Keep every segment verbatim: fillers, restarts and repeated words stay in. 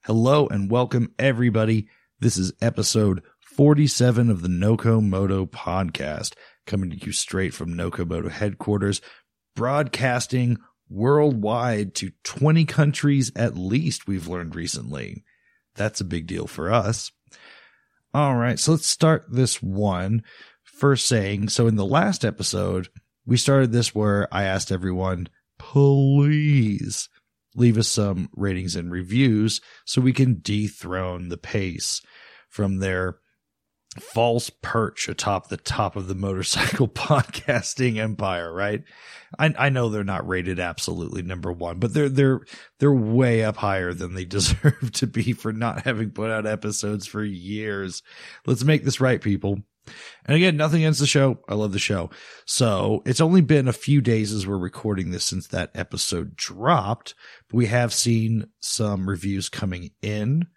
Hello and welcome, everybody. This is episode forty-seven of the Noko Moto podcast, coming to you straight from Noko Moto headquarters, broadcasting worldwide to twenty countries at least, we've learned recently. That's a big deal for us. All right, so let's start this one first saying, so in the last episode, we started this where I asked everyone, please leave us some ratings and reviews so we can dethrone the pace from their false perch atop the top of the motorcycle podcasting empire, right? I, I know they're not rated absolutely number one, but they're they're they're way up higher than they deserve to be for not having put out episodes for years. Let's make this right, people. And again, nothing against the show. I love the show. So it's only been a few days as we're recording this since that episode dropped, but we have seen some reviews coming in.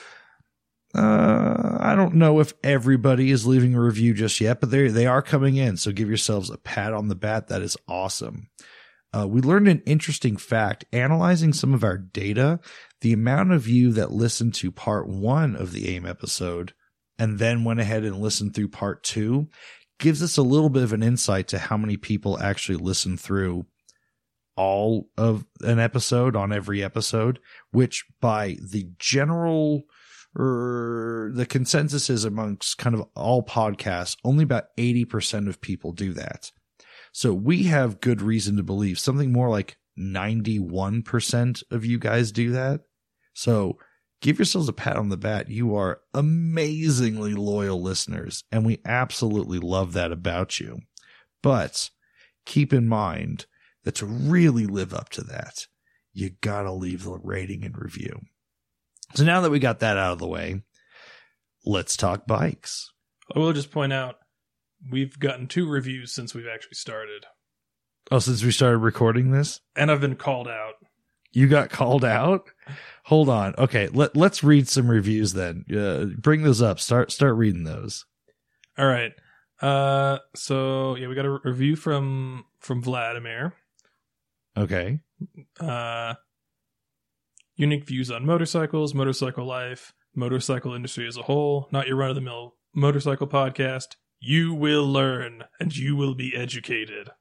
Uh, I don't know if everybody is leaving a review just yet, but they they are coming in. So give yourselves a pat on the back. That is awesome. Uh, we learned an interesting fact analyzing some of our data. The amount of you that listened to part one of the AIM episode and then went ahead and listened through part two gives us a little bit of an insight to how many people actually listen through all of an episode on every episode, which by the general or the consensus is amongst kind of all podcasts, only about eighty percent of people do that. So we have good reason to believe something more like ninety-one percent of you guys do that. So give yourselves a pat on the back. You are amazingly loyal listeners, and we absolutely love that about you. But keep in mind that to really live up to that, you gotta leave the rating and review. So now that we got that out of the way, let's talk bikes. I will just point out, we've gotten two reviews since we've actually started. Oh, since we started recording this? And I've been called out. You got called out? Hold on. Okay, let, let's read some reviews then. Uh, bring those up. Start start reading those. All right. Uh, so, yeah, we got a review from from Vladimir. Okay. Uh, unique views on motorcycles, motorcycle life, motorcycle industry as a whole. Not your run-of-the-mill motorcycle podcast. You will learn, and you will be educated.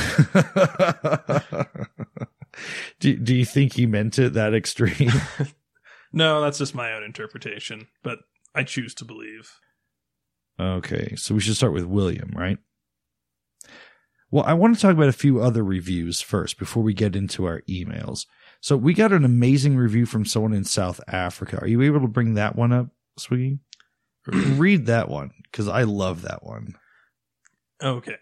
do, do you think he meant it that extreme? No, that's just my own interpretation, but I choose to believe. Okay, so we should start with William, right? Well, I want to talk about a few other reviews first before we get into our emails. So we got an amazing review from someone in South Africa. Are you able to bring that one up, Swiggy? Read that one, because I love that one. Okay.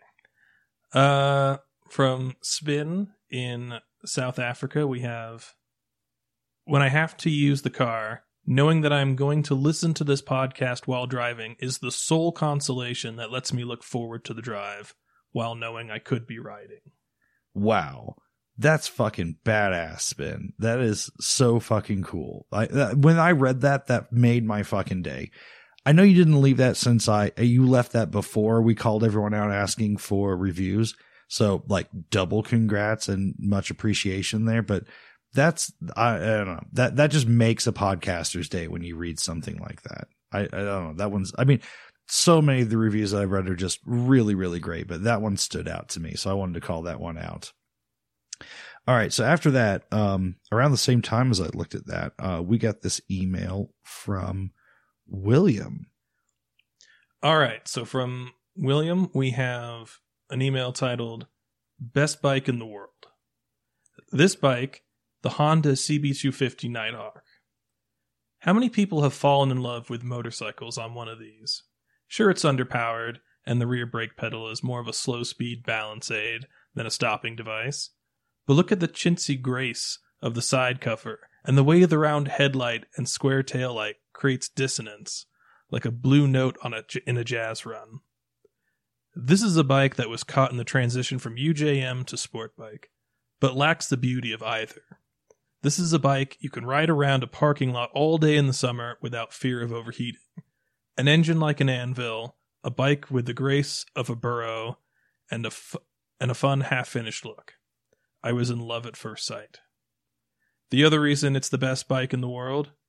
Uh, from Spin in South Africa, we have, when I have to use the car, knowing that I'm going to listen to this podcast while driving is the sole consolation that lets me look forward to the drive while knowing I could be riding. Wow. That's fucking badass, Spin. That is so fucking cool. I, that, when I read that, that made my fucking day. I know you didn't leave that since I, you left that before we called everyone out asking for reviews. So like double congrats and much appreciation there. But that's, I, I don't know, that, that just makes a podcaster's day when you read something like that. I, I don't know. That one's, I mean, so many of the reviews that I've read are just really, really great, but that one stood out to me. So I wanted to call that one out. All right. So after that, um, around the same time as I looked at that, uh, we got this email from William. All right. So from William, we have an email titled Best Bike in the World. This bike, the Honda C B two fifty Nighthawk. How many people have fallen in love with motorcycles on one of these? Sure, it's underpowered, and the rear brake pedal is more of a slow-speed balance aid than a stopping device. But look at the chintzy grace of the side cover, and the way the round headlight and square taillight creates dissonance, like a blue note on a, in a jazz run. This is a bike that was caught in the transition from U J M to sport bike, but lacks the beauty of either. This is a bike you can ride around a parking lot all day in the summer without fear of overheating. An engine like an anvil, a bike with the grace of a burro, and a, f- and a fun half-finished look. I was in love at first sight. The other reason it's the best bike in the world?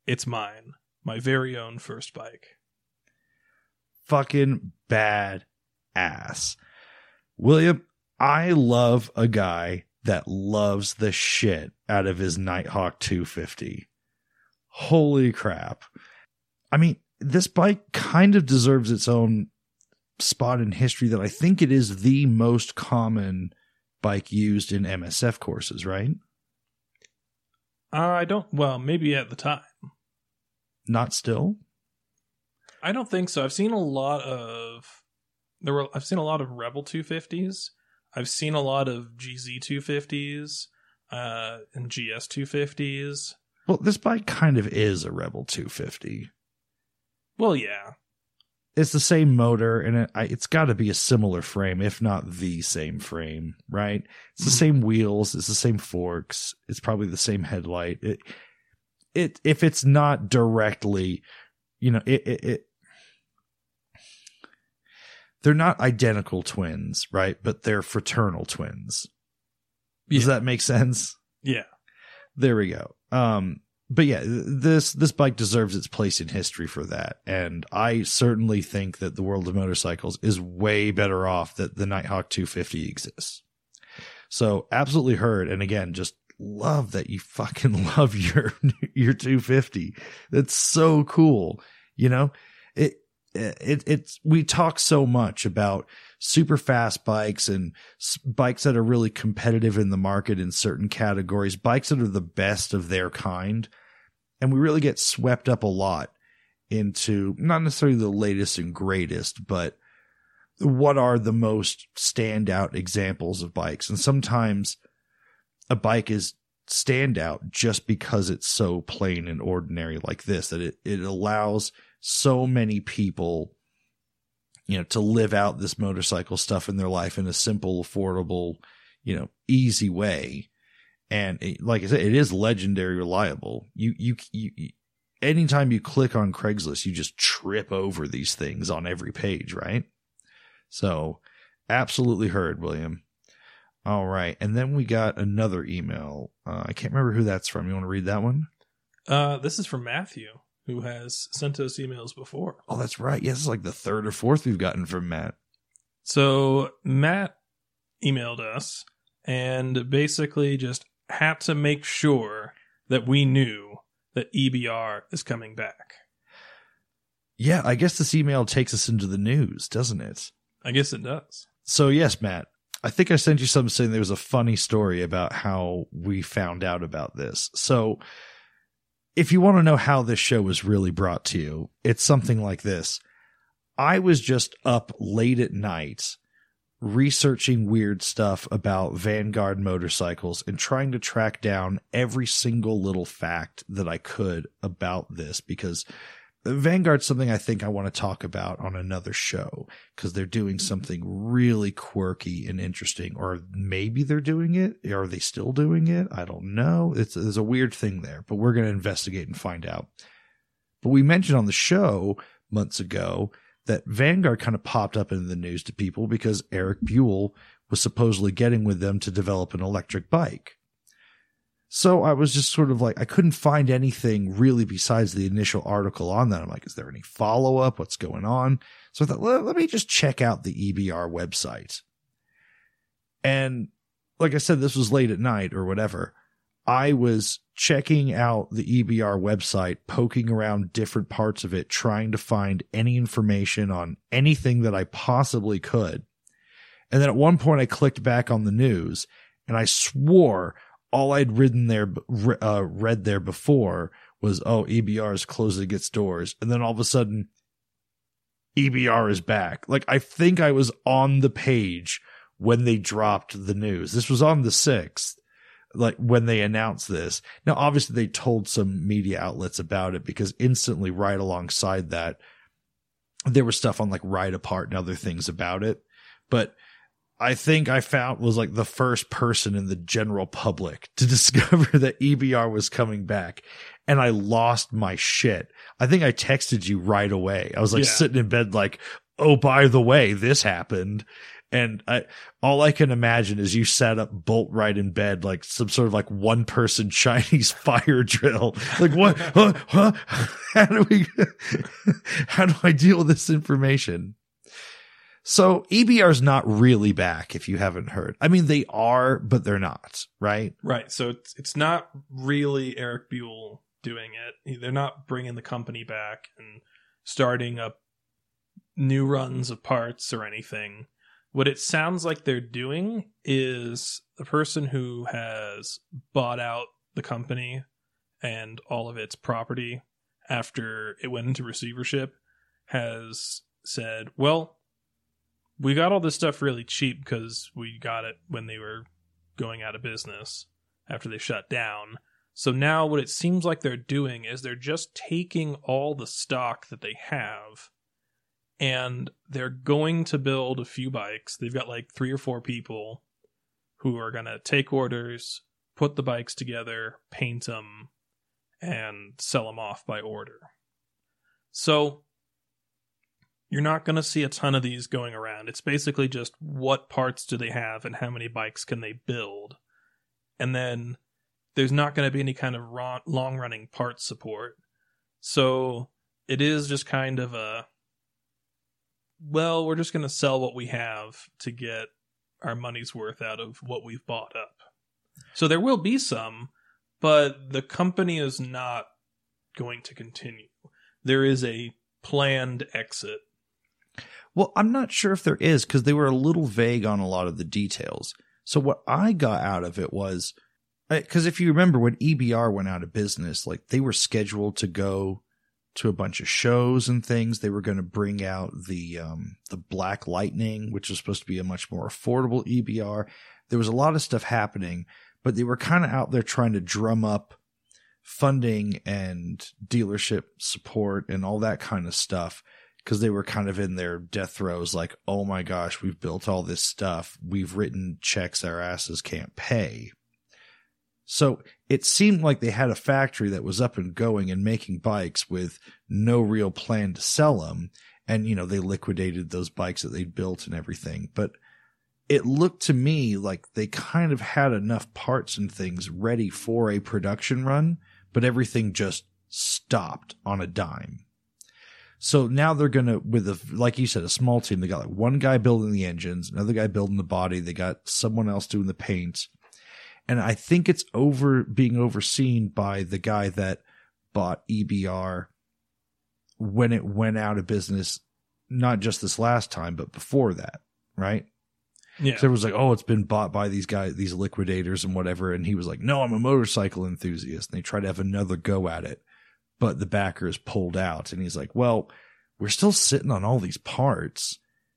it's mine. My very own first bike. Fucking bad ass. William, I love a guy that loves the shit out of his Nighthawk two fifty. Holy crap. I mean, this bike kind of deserves its own spot in history that I think it is the most common bike used in M S F courses, right? Uh, I don't, well, maybe at the time. Not still? I don't think so. I've seen a lot of, there were, I've seen a lot of Rebel two fifties. I've seen a lot of G Z two fifties, uh, and G S two fifties. Well, this bike kind of is a Rebel two fifty. Well, yeah. It's the same motor, and it, I, it's got to be a similar frame, if not the same frame, right? It's the same wheels. It's the same forks. It's probably the same headlight. It, it if it's not directly, you know, it, it, it they're not identical twins, right? But they're fraternal twins. Does Yeah. that make sense? Yeah. There we go. Um, but yeah, this this bike deserves its place in history for that. And I certainly think that the world of motorcycles is way better off that the Nighthawk two fifty exists. So absolutely heard. And again, just love that you fucking love your your two fifty. That's so cool. You know, it it it's we talk so much about super fast bikes and s- bikes that are really competitive in the market in certain categories, bikes that are the best of their kind. And we really get swept up a lot into not necessarily the latest and greatest, but what are the most standout examples of bikes. And sometimes a bike is standout just because it's so plain and ordinary like this, that it, it allows so many people, you know, to live out this motorcycle stuff in their life in a simple, affordable, you know, easy way. And it, like I said, it is legendary reliable. You, you, you, you, anytime you click on Craigslist, you just trip over these things on every page, right? So absolutely heard, William. All right. And then we got another email. Uh, I can't remember who that's from. You want to read that one? Uh, this is from Matthew, who has sent us emails before. Oh, that's right. Yes, it's like the third or fourth we've gotten from Matt. So Matt emailed us and basically just had to make sure that we knew that E B R is coming back. Yeah, I guess this email takes us into the news, doesn't it? I guess it does. So yes, Matt, I think I sent you something saying there was a funny story about how we found out about this. So if you want to know how this show was really brought to you, it's something like this. I was just up late at night researching weird stuff about Vanguard motorcycles and trying to track down every single little fact that I could about this, because Vanguard's something I think I want to talk about on another show, because they're doing something really quirky and interesting, or maybe they're doing it. Are they still doing it? I don't know. It's, there's a weird thing there, but we're going to investigate and find out. But we mentioned on the show months ago that Vanguard kind of popped up in the news to people because Eric Buell was supposedly getting with them to develop an electric bike. So I was just sort of like, I couldn't find anything really besides the initial article on that. I'm like, is there any follow up? What's going on? So I thought, well, let me just check out the E B R website. And like I said, this was late at night or whatever. I was checking out the E B R website, poking around different parts of it, trying to find any information on anything that I possibly could. And then at one point I clicked back on the news and I swore all I'd ridden there, uh, read there before was, oh, E B R is closing its doors. And then all of a sudden, E B R is back. Like, I think I was on the page when they dropped the news. This was on the sixth, like when they announced this. Now, obviously they told some media outlets about it, because instantly right alongside that, there was stuff on like Ride Apart and other things about it. But I think I found was like the first person in the general public to discover that E B R was coming back. And I lost my shit. I think I texted you right away. I was like Yeah. sitting in bed like, oh, by the way, this happened. And I, all I can imagine is you sat up bolt right in bed, like some sort of like one person Chinese fire drill. Like what? huh, huh? How do we, how do I deal with this information? So E B R is not really back if you haven't heard. I mean, they are, but they're not, right? Right. So it's, it's not really Eric Buell doing it. They're not bringing the company back and starting up new runs of parts or anything. What it sounds like they're doing is the person who has bought out the company and all of its property after it went into receivership has said, well, we got all this stuff really cheap because we got it when they were going out of business after they shut down. So now what it seems like they're doing is they're just taking all the stock that they have and they're going to build a few bikes. They've got like three or four people who are going to take orders, put the bikes together, paint them, and sell them off by order. So you're not going to see a ton of these going around. It's basically just what parts do they have and how many bikes can they build. And then there's not going to be any kind of long-running parts support. So it is just kind of a, well, we're just going to sell what we have to get our money's worth out of what we've bought up. So there will be some, but the company is not going to continue. There is a planned exit. Well, I'm not sure if there is because they were a little vague on a lot of the details. So what I got out of it was, because if you remember when E B R went out of business, like they were scheduled to go to a bunch of shows and things. They were going to bring out the um, the Black Lightning, which was supposed to be a much more affordable E B R. There was a lot of stuff happening, but they were kind of out there trying to drum up funding and dealership support and all that kind of stuff because they were kind of in their death throes like, oh my gosh, we've built all this stuff. We've written checks our asses can't pay. So it seemed like they had a factory that was up and going and making bikes with no real plan to sell them. And, you know, they liquidated those bikes that they built and everything. But it looked to me like they kind of had enough parts and things ready for a production run, but everything just stopped on a dime. So now they're going to, with a, like you said, a small team, they got like one guy building the engines, another guy building the body. They got someone else doing the paint. And I think it's over being overseen by the guy that bought E B R when it went out of business, not just this last time, but before that, right? Yeah. So it was like, oh, it's been bought by these guys, these liquidators and whatever. And he was like, no, I'm a motorcycle enthusiast. And they tried to have another go at it, but the backers pulled out. And he's like, well, we're still sitting on all these parts.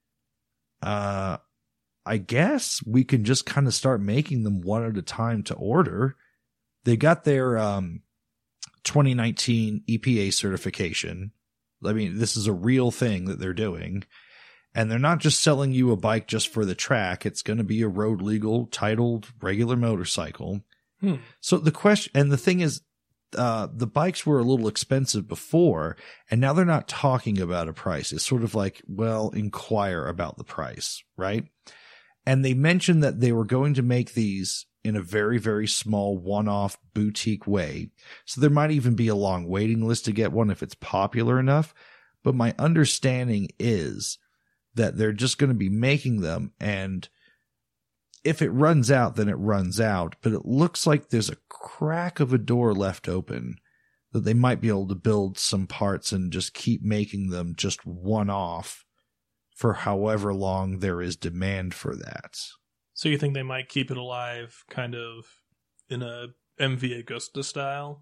Uh, I guess we can just kind of start making them one at a time to order. They got their um, twenty nineteen E P A certification. I mean, this is a real thing that they're doing. And they're not just selling you a bike just for the track. It's going to be a road legal, titled regular motorcycle. Hmm. So the question, and the thing is, uh, the bikes were a little expensive before, and now they're not talking about a price. It's sort of like, well, inquire about the price, right? And they mentioned that they were going to make these in a very, very small one-off boutique way. So there might even be a long waiting list to get one if it's popular enough. But my understanding is that they're just going to be making them. And if it runs out, then it runs out. But it looks like there's a crack of a door left open that they might be able to build some parts and just keep making them just one-off for however long there is demand for that. So you think they might keep it alive kind of in a M V Agusta style?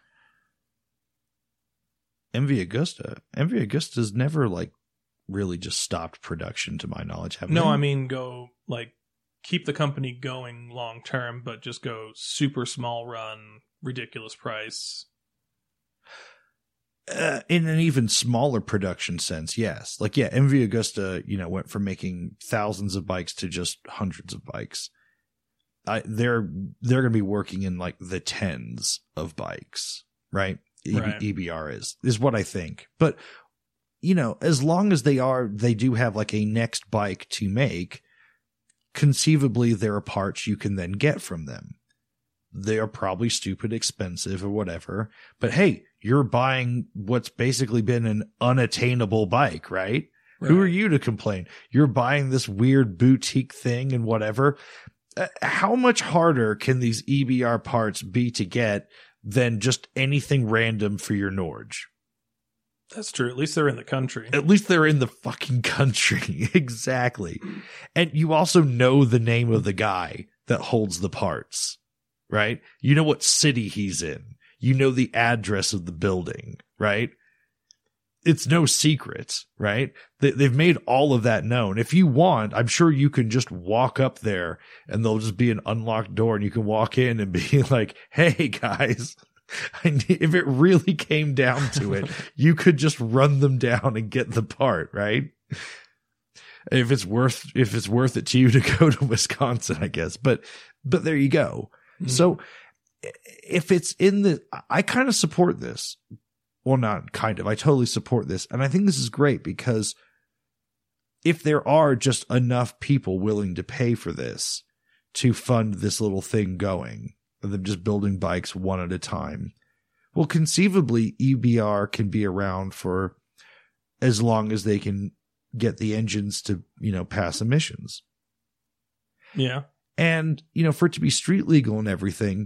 M V Agusta? M V Agusta's never like really just stopped production to my knowledge. Have No, they? I mean go like keep the company going long term, but just go super small run, ridiculous price. Uh, in an even smaller production sense, yes. Like, yeah, M V Agusta, you know, went from making thousands of bikes to just hundreds of bikes. I, they're they're going to be working in like the tens of bikes, right? Right. E B R is is what I think. But you know, as long as they are, they do have like a next bike to make. conceivably there are parts you can then get from them. They are probably stupid expensive or whatever, but hey, you're buying what's basically been an unattainable bike, right? Right. Who are you to complain? You're buying this weird boutique thing and whatever. Uh, how much harder can these E B R parts be to get than just anything random for your Norge? That's true. At least they're in the country. At least they're in the fucking country. Exactly. And you also know the name of the guy that holds the parts, right? You know what city he's in. You know the address of the building, right? It's no secret, right? They, they've made all of that known. If you want, I'm sure you can just walk up there and there'll just be an unlocked door and you can walk in and be like, hey guys, I need, if it really came down to it, you could just run them down and get the part, right? If it's worth, if it's worth it to you to go to Wisconsin, I guess, but, but there you go. Mm-hmm. So if it's in the, I kind of support this. Well, not kind of. I totally support this. And I think this is great because if there are just enough people willing to pay for this to fund this little thing going, and them just building bikes one at a time, well, conceivably, E B R can be around for as long as they can get the engines to, you know, pass emissions. Yeah. And, you know, for it to be street legal and everything,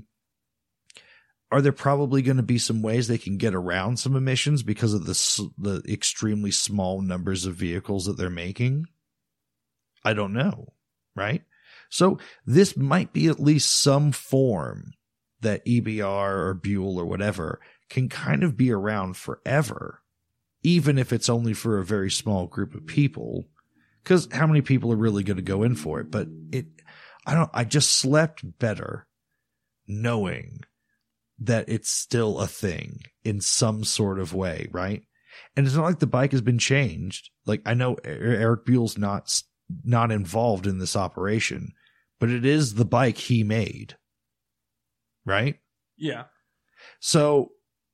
are there probably going to be some ways they can get around some emissions because of the the extremely small numbers of vehicles that they're making? I don't know, right? So this might be at least some form that E B R or Buell or whatever can kind of be around forever, even if it's only for a very small group of people. Because how many people are really going to go in for it? But it, I don't. I just slept better knowing that it's still a thing in some sort of way, right? And it's not like the bike has been changed. Like, I know Eric Buell's not not involved in this operation, but it is the bike he made, right? Yeah. So,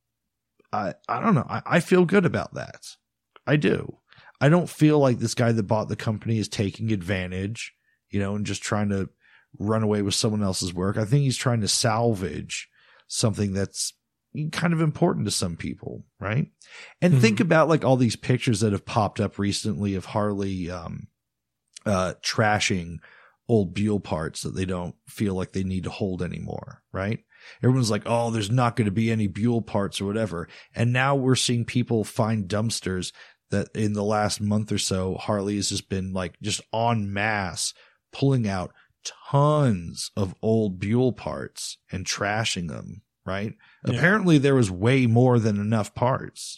I I don't know. I, I feel good about that. I do. I don't feel like this guy that bought the company is taking advantage, you know, and just trying to run away with someone else's work. I think he's trying to salvage something that's kind of important to some people, right? And mm-hmm. think about like all these pictures that have popped up recently of Harley um, uh, trashing old Buell parts that they don't feel like they need to hold anymore, right? Everyone's like, oh, there's not going to be any Buell parts or whatever. And now we're seeing people find dumpsters that in the last month or so, Harley has just been like just en masse pulling out tons of old Buell parts and trashing them, right? Yeah. Apparently there was way more than enough parts.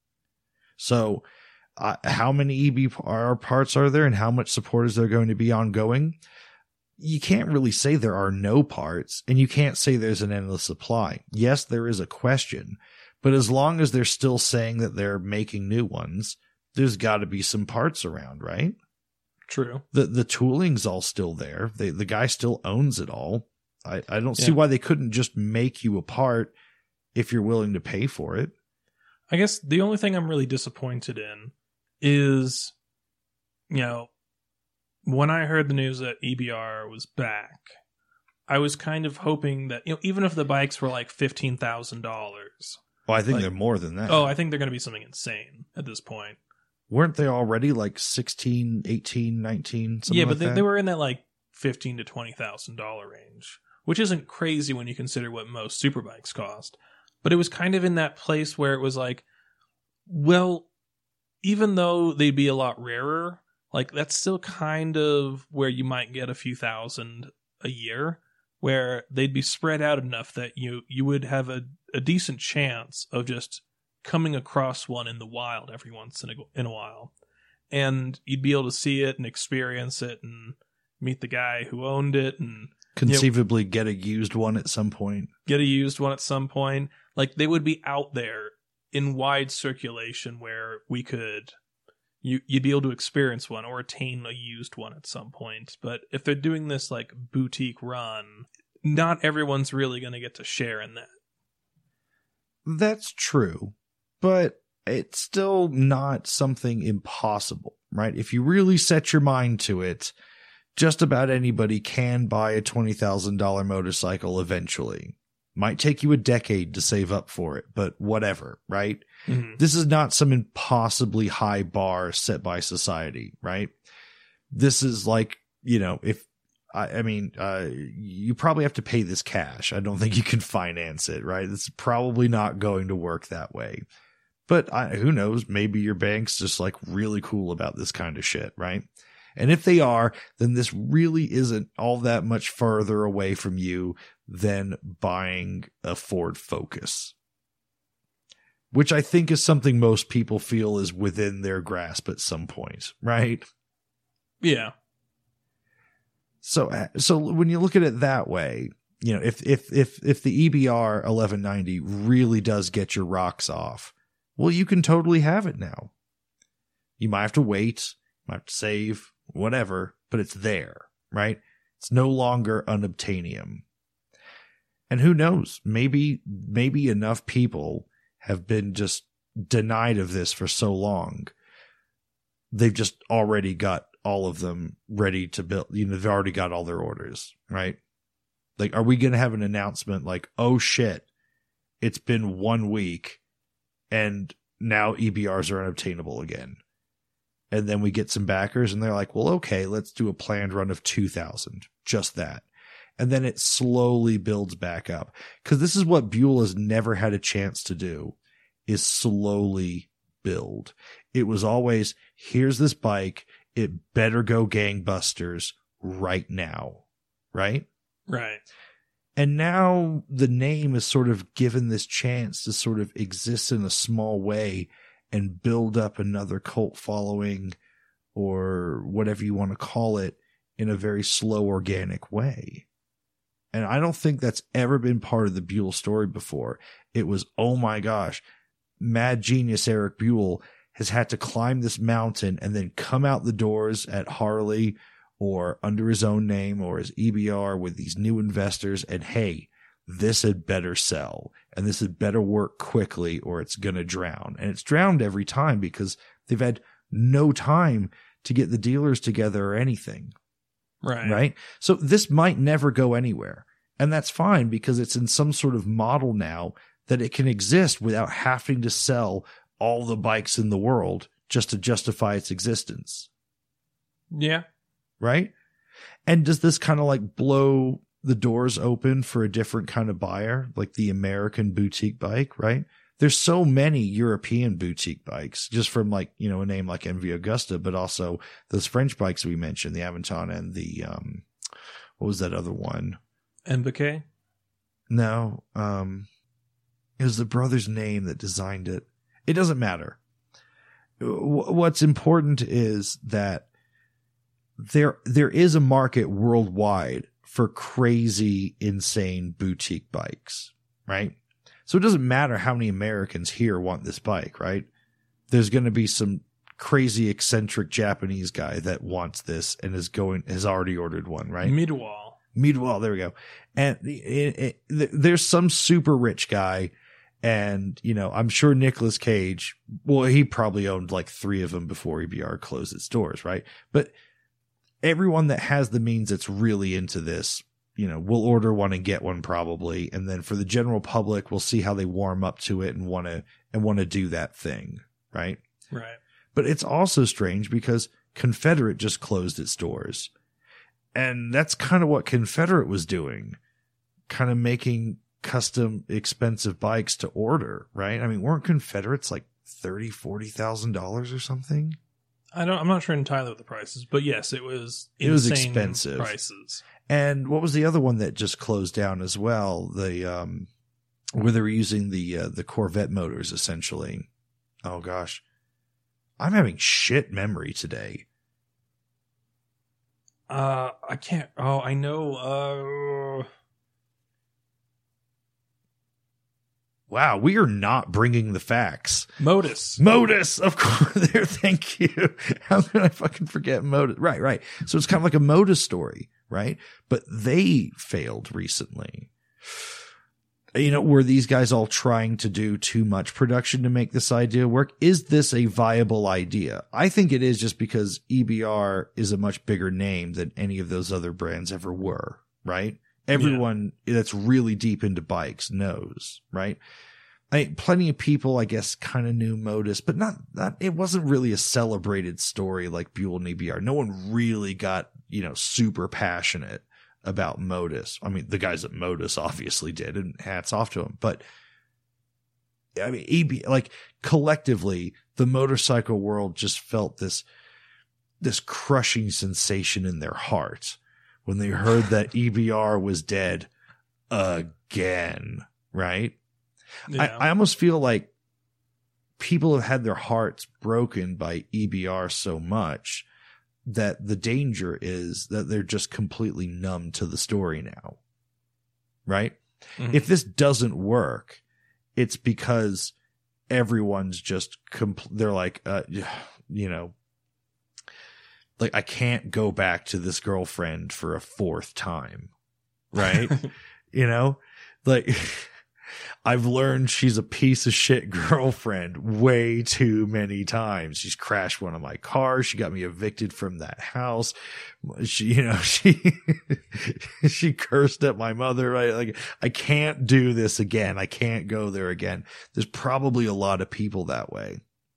So uh, how many E B R parts are there and how much support is there going to be ongoing? You can't really say there are no parts, and you can't say there's an endless supply. Yes, there is a question, but as long as they're still saying that they're making new ones, there's got to be some parts around, right? True. The the tooling's all still there. They, the guy still owns it all. I, I don't yeah. see why they couldn't just make you a part if you're willing to pay for it. I guess the only thing I'm really disappointed in is, you know, when I heard the news that E B R was back, I was kind of hoping that, you know, even if the bikes were like fifteen thousand dollars. Well, I think like, they're more than that. Oh, I think they're going to be something insane at this point. Weren't they already like sixteen, eighteen, nineteen? Yeah, but like they, that? they were in that like fifteen to twenty thousand dollar range, which isn't crazy when you consider what most superbikes cost. But it was kind of in that place where it was like, well, even though they'd be a lot rarer, like that's still kind of where you might get a few thousand a year, where they'd be spread out enough that you you would have a, a decent chance of just coming across one in the wild every once in a, in a while. And you'd be able to see it and experience it and meet the guy who owned it and conceivably you know, get a used one at some point. Get a used one at some point. Like they would be out there in wide circulation where we could, you, you'd be able to experience one or attain a used one at some point. But if they're doing this like boutique run, not everyone's really going to get to share in that. That's true. But it's still not something impossible, right? If you really set your mind to it, just about anybody can buy a twenty thousand dollars motorcycle eventually. Might take you a decade to save up for it, but whatever, right? Mm-hmm. This is not some impossibly high bar set by society, right? This is like, you know, if, I, I mean, uh, you probably have to pay this cash. I don't think you can finance it, right? It's probably not going to work that way. But I, who knows? Maybe your bank's just like really cool about this kind of shit, right? And if they are, then this really isn't all that much further away from you than buying a Ford Focus, which I think is something most people feel is within their grasp at some point, right? Yeah. So, so when you look at it that way, you know, if, if, if, if the E B R eleven ninety really does get your rocks off, well, you can totally have it now. You might have to wait, might have to save, whatever, but it's there, right? It's no longer unobtainium. And who knows, maybe, maybe enough people have been just denied of this for so long. They've just already got all of them ready to build, you know, they've already got all their orders, right? Like, are we going to have an announcement like, oh shit, it's been one week and now E B Rs are unobtainable again? And then we get some backers and they're like, well, okay, let's do a planned run of two thousand. Just that. And then it slowly builds back up. Because this is what Buell has never had a chance to do, is slowly build. It was always, here's this bike. It better go gangbusters right now. Right? Right. And now the name is sort of given this chance to sort of exist in a small way and build up another cult following or whatever you want to call it in a very slow, organic way. And I don't think that's ever been part of the Buell story before. It was, oh my gosh, mad genius Eric Buell has had to climb this mountain and then come out the doors at Harley or under his own name or his E B R with these new investors. And hey, this had better sell and this had better work quickly or it's going to drown. And it's drowned every time because they've had no time to get the dealers together or anything. Right. Right. So this might never go anywhere. And that's fine because it's in some sort of model now that it can exist without having to sell all the bikes in the world just to justify its existence. Yeah. Right. And does this kind of like blow the doors open for a different kind of buyer, like the American boutique bike, right? There's so many European boutique bikes just from like, you know, a name like M V Augusta, but also those French bikes we mentioned, the Aventon and the, um, what was that other one? M B K? No. Um, it was the brother's name that designed it. It doesn't matter. What's important is that there, there is a market worldwide for crazy, insane boutique bikes, right? So it doesn't matter how many Americans here want this bike, right? There's going to be some crazy, eccentric Japanese guy that wants this and is going, has already ordered one, right? Midwall. Midwall, there we go. And it, it, it, there's some super rich guy, and, you know, I'm sure Nicolas Cage, well, he probably owned like three of them before E B R closed its doors, right? But everyone that has the means that's really into this, you know, we'll order one and get one probably. And then for the general public, we'll see how they warm up to it and want to, and want to do that thing. Right. Right. But it's also strange because Confederate just closed its doors. And that's kind of what Confederate was doing, kind of making custom expensive bikes to order. Right. I mean, weren't Confederates like thirty, forty thousand dollars or something? I don't, I'm not sure entirely what the prices, but yes, it was, it was expensive prices. And what was the other one that just closed down as well? The, um, where they were using the, uh, the Corvette motors essentially. Oh gosh. I'm having shit memory today. Uh, I can't, oh, I know, uh, wow, we are not bringing the facts. Modus. Modus, of course. There, thank you. How can I fucking forget Modus? Right, right. So it's kind of like a Modus story, right? But they failed recently. You know, were these guys all trying to do too much production to make this idea work? Is this a viable idea? I think it is, just because E B R is a much bigger name than any of those other brands ever were, right? Everyone yeah. that's really deep into bikes knows, right? I, plenty of people, I guess, kind of knew Modus, but not, not, it wasn't really a celebrated story like Buell and E B R. No one really got, you know, super passionate about Modus. I mean, the guys at Modus obviously did, and hats off to them. But I mean, E B, like collectively, the motorcycle world just felt this, this crushing sensation in their hearts when they heard that E B R was dead again, right? Yeah. I, I almost feel like people have had their hearts broken by E B R so much that the danger is that they're just completely numb to the story now, right? Mm-hmm. If this doesn't work, it's because everyone's just, compl- they're like, uh, you know, like I can't go back to this girlfriend for a fourth time, right? You know, like I've learned she's a piece of shit girlfriend way too many times. She's crashed one of my cars. She got me evicted from that house. She, you know, she, she cursed at my mother, right? Like, I can't do this again. I can't go there again. There's probably a lot of people that way.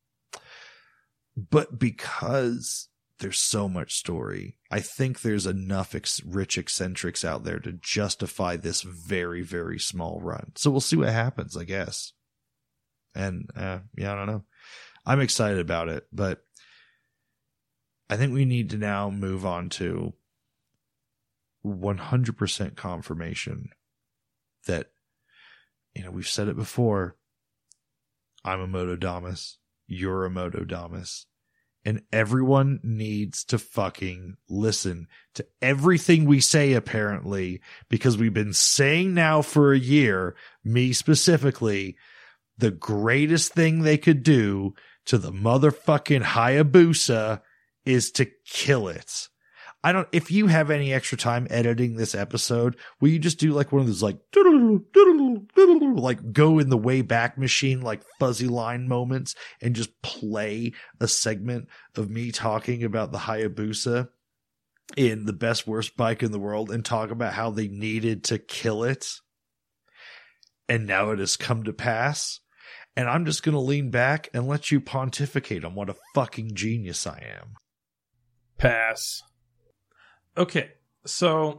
But because there's so much story, I think there's enough ex- rich eccentrics out there to justify this very, very small run. So we'll see what happens, I guess. And, uh, yeah, I don't know. I'm excited about it, but I think we need to now move on to one hundred percent confirmation that, you know, we've said it before. I'm a Motodamus. You're a Motodamus. And everyone needs to fucking listen to everything we say, apparently, because we've been saying now for a year, me specifically, the greatest thing they could do to the motherfucking Hayabusa is to kill it. I don't, if you have any extra time editing this episode, will you just do like one of those like, like go in the way back machine, like fuzzy line moments, and just play a segment of me talking about the Hayabusa in the best worst bike in the world and talk about how they needed to kill it. And now it has come to pass. And I'm just going to lean back and let you pontificate on what a fucking genius I am. Pass. Okay, so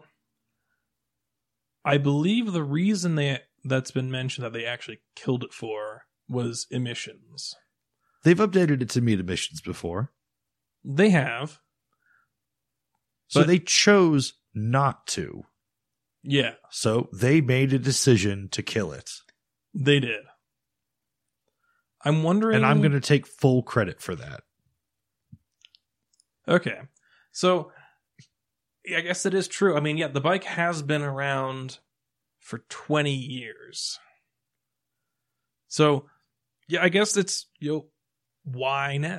I believe the reason they that's been mentioned that they actually killed it for was emissions. They've updated it to meet emissions before. They have. So they chose not to. Yeah. So they made a decision to kill it. They did. I'm wondering... And I'm going to take full credit for that. Okay. So... I guess it is true. I mean, yeah, the bike has been around for twenty years. So, yeah, I guess it's, you know, why now?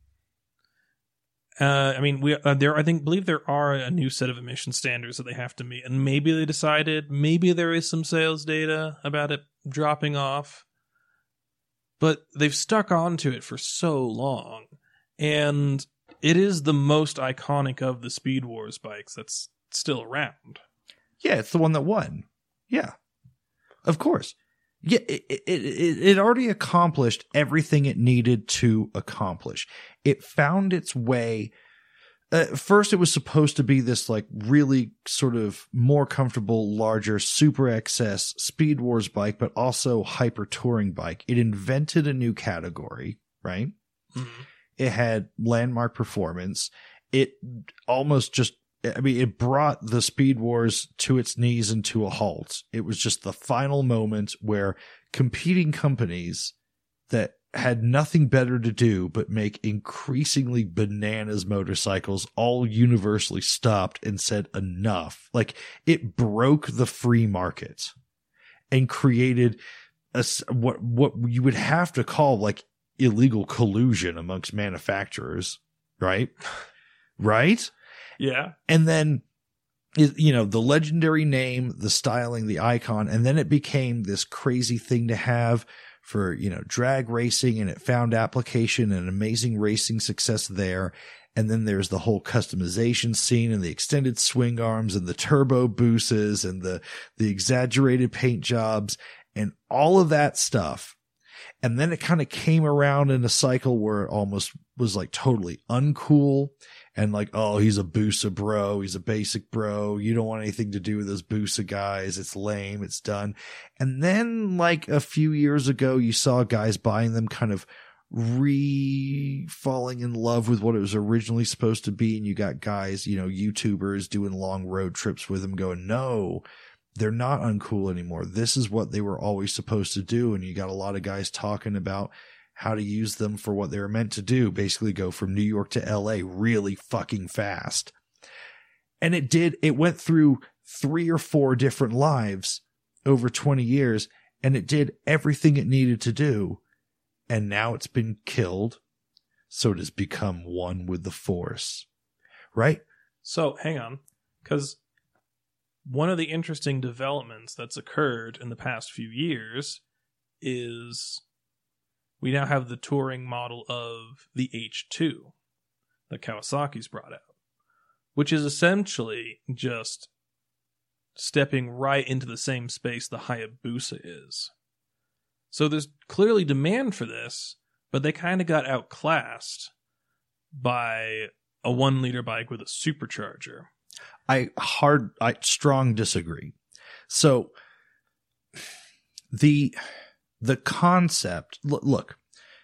Uh, I mean, we uh, there. I think believe there are a new set of emission standards that they have to meet, and maybe they decided, maybe there is some sales data about it dropping off, but they've stuck onto it for so long, and it is the most iconic of the Speed Wars bikes that's still around. Yeah, it's the one that won. Yeah, of course. Yeah, it, it, it, it already accomplished everything it needed to accomplish. It found its way. Uh, first, it was supposed to be this like really sort of more comfortable, larger, super X S Speed Wars bike, but also hyper touring bike. It invented a new category, right? Mm-hmm. It had landmark performance. It almost just, I mean, it brought the Speed Wars to its knees and to a halt. It was just the final moment where competing companies that had nothing better to do but make increasingly bananas motorcycles all universally stopped and said enough. Like, it broke the free market and created a, what, what you would have to call like illegal collusion amongst manufacturers, right? Right? Yeah. And then It, you know, the legendary name, the styling, the icon, and then it became this crazy thing to have for, you know, drag racing, and it found application and amazing racing success there. And then there's the whole customization scene and the extended swing arms and the turbo boosters and the, the exaggerated paint jobs and all of that stuff. And then it kind of came around in a cycle where it almost was like totally uncool and like, oh, he's a Busa bro. He's a basic bro. You don't want anything to do with those Busa guys. It's lame. It's done. And then like a few years ago, you saw guys buying them kind of re falling in love with what it was originally supposed to be. And you got guys, you know, YouTubers doing long road trips with them going, no, they're not uncool anymore. This is what they were always supposed to do. And you got a lot of guys talking about how to use them for what they were meant to do. Basically go from New York to L A really fucking fast. And it did, it went through three or four different lives over twenty years, and it did everything it needed to do. And now it's been killed. So it has become one with the Force. Right? So hang on, because one of the interesting developments that's occurred in the past few years is we now have the touring model of the H two that Kawasaki's brought out, which is essentially just stepping right into the same space the Hayabusa is. So there's clearly demand for this, but they kind of got outclassed by a one liter bike with a supercharger. I hard, I strong disagree. So the, the concept, look,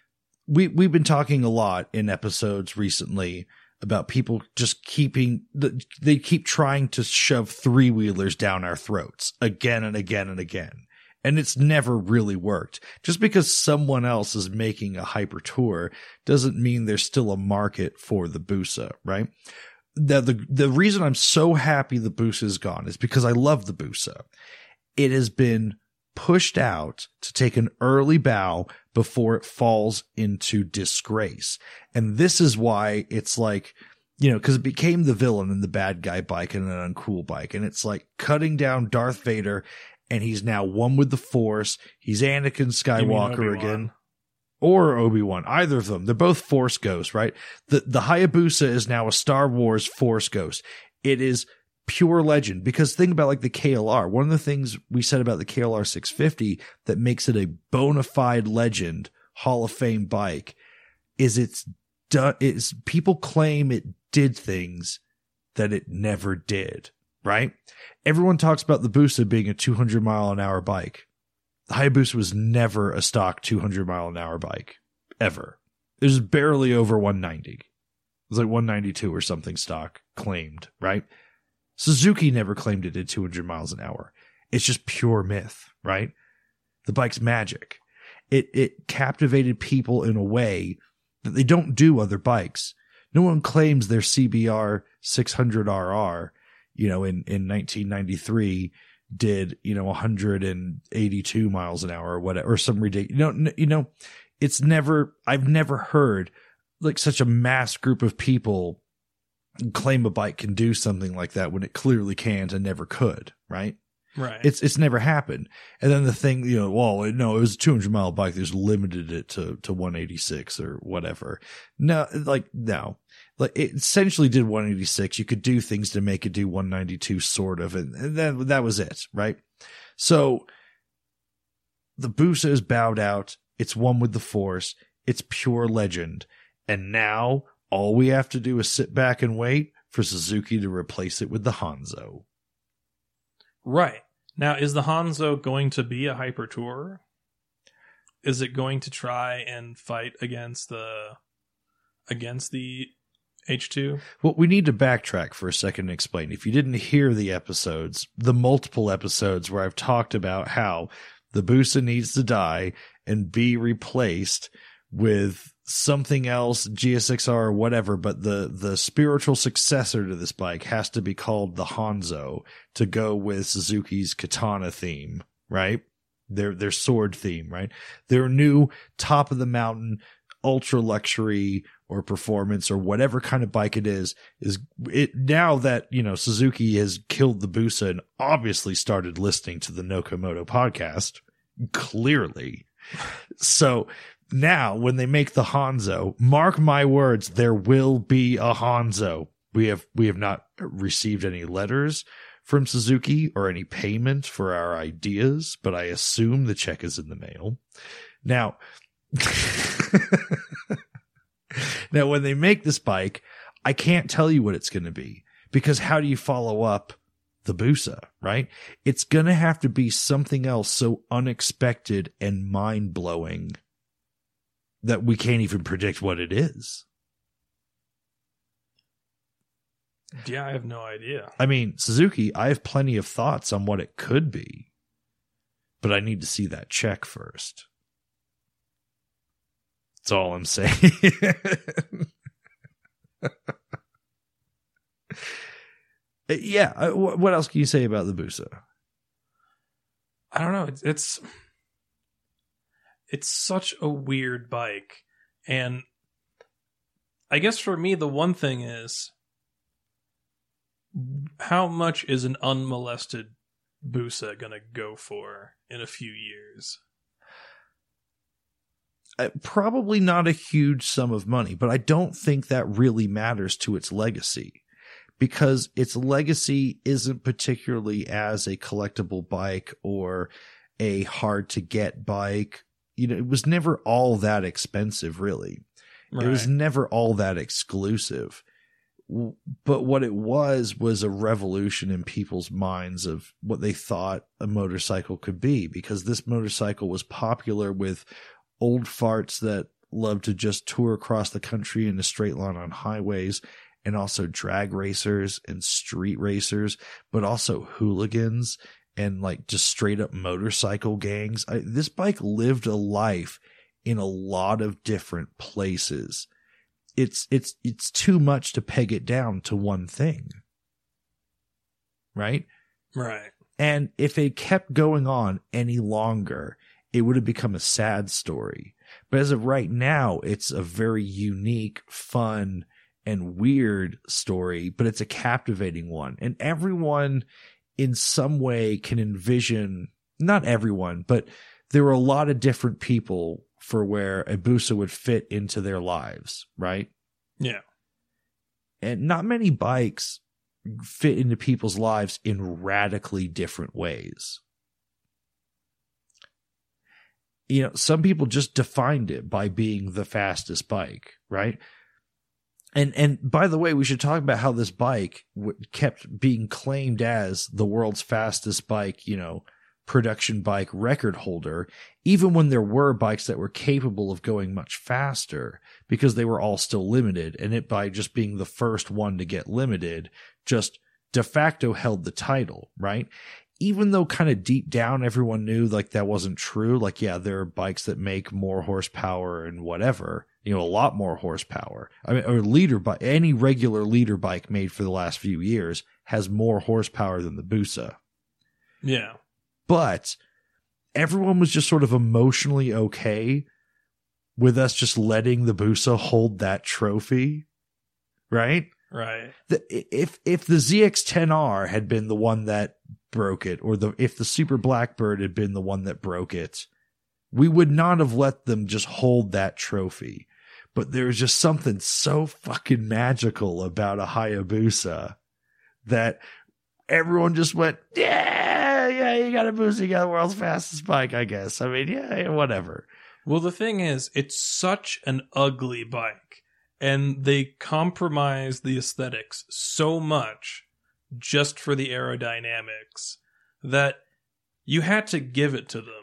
we, we've been talking a lot in episodes recently about people just keeping, they keep trying to shove three wheelers down our throats again and again and again. And it's never really worked. Just because someone else is making a hyper tour doesn't mean there's still a market for the Busa, right? The, the, the reason I'm so happy the Busa is gone is because I love the Busa. It has been pushed out to take an early bow before it falls into disgrace. And this is why it's like, you know, because it became the villain and the bad guy bike and an uncool bike. And it's like cutting down Darth Vader, and he's now one with the Force. He's Anakin Skywalker again. Or Obi-Wan, either of them. They're both Force ghosts, right? The the Hayabusa is now a Star Wars Force ghost. It is pure legend, because think about like the K L R. One of the things we said about the K L R six fifty that makes it a bona fide legend, Hall of Fame bike is it's done. It's people claim it did things that it never did, right? Everyone talks about the Busa being a two hundred mile an hour bike. The Hayabusa was never a stock two hundred mile an hour bike, ever. It was barely over one ninety. It was like one ninety-two or something stock claimed, right? Suzuki never claimed it did two hundred miles an hour. It's just pure myth, right? The bike's magic. It it captivated people in a way that they don't do other bikes. No one claims their C B R six hundred R R, you know, in, in nineteen ninety-three did, you know, one hundred eighty-two miles an hour or whatever, or some ridiculous, you know, you know, it's never, I've never heard like such a mass group of people claim a bike can do something like that when it clearly can't and never could, right? Right. It's, it's never happened. And then the thing, you know, well, no, it was a two hundred mile bike. They just limited it to, to one eighty-six or whatever. No, like, no. Like it essentially did one eighty-six. You could do things to make it do one ninety-two, sort of, and, and then that was it, right? So the Busa is bowed out. It's one with the Force. It's pure legend. And now all we have to do is sit back and wait for Suzuki to replace it with the Hanzo. Right. Now, is the Hanzo going to be a hyper tourer? Is it going to try and fight against the against the H two? Well, we need to backtrack for a second and explain. If you didn't hear the episodes, the multiple episodes where I've talked about how the Busa needs to die and be replaced with something else, G S X R or whatever, but the, the spiritual successor to this bike has to be called the Hanzo to go with Suzuki's Katana theme, right? Their, their sword theme, right? Their new top of the mountain, ultra luxury or performance or whatever kind of bike it is, is it now that, you know, Suzuki has killed the Busa and obviously started listening to the Nokomoto podcast, clearly. So now when they make the Hanzo, mark my words, there will be a Hanzo. We have, we have not received any letters from Suzuki or any payment for our ideas, but I assume the check is in the mail. Now, now when they make this bike, I can't tell you what it's going to be, because how do you follow up the Busa, right? It's going to have to be something else so unexpected and mind-blowing that we can't even predict what it is. Yeah, I have no idea. I mean, Suzuki, I have plenty of thoughts on what it could be, but I need to see that check first. That's all I'm saying. Yeah, what else can you say about the Busa? I don't know. It's, it's it's such a weird bike, and I guess for me the one thing is, how much is an unmolested Busa gonna go for in a few years? Uh, probably not a huge sum of money, but I don't think that really matters to its legacy, because its legacy isn't particularly as a collectible bike or a hard to get bike. You know, it was never all that expensive, really. Right. It was never all that exclusive. But what it was was a revolution in people's minds of what they thought a motorcycle could be, because this motorcycle was popular with old farts that loved to just tour across the country in a straight line on highways, and also drag racers and street racers, but also hooligans and like just straight up motorcycle gangs. I, this bike lived a life in a lot of different places. It's, it's, it's too much to peg it down to one thing. Right? Right. And if it kept going on any longer, it would have become a sad story. But as of right now, it's a very unique, fun, and weird story, but it's a captivating one. And everyone in some way can envision, not everyone, but there were a lot of different people for where a Busa would fit into their lives, right? Yeah. And not many bikes fit into people's lives in radically different ways. You know, some people just defined it by being the fastest bike, right? And and by the way, we should talk about how this bike w- kept being claimed as the world's fastest bike, you know, production bike record holder, even when there were bikes that were capable of going much faster, because they were all still limited. And it, by just being the first one to get limited, just de facto held the title, right? Even though kind of deep down everyone knew like that wasn't true. Like, yeah, there are bikes that make more horsepower and whatever, you know, a lot more horsepower. I mean, or leader bike, any regular leader bike made for the last few years has more horsepower than the Busa. Yeah. But everyone was just sort of emotionally okay with us just letting the Busa hold that trophy, right? Right. The, if if the Z X ten R had been the one that broke it, or the if the Super Blackbird had been the one that broke it, we would not have let them just hold that trophy. But there was just something so fucking magical about a Hayabusa that everyone just went, yeah, yeah, you got a Busa, you got the world's fastest bike, I guess. I mean, yeah, whatever. Well, the thing is, it's such an ugly bike, and they compromise the aesthetics so much just for the aerodynamics that you had to give it to them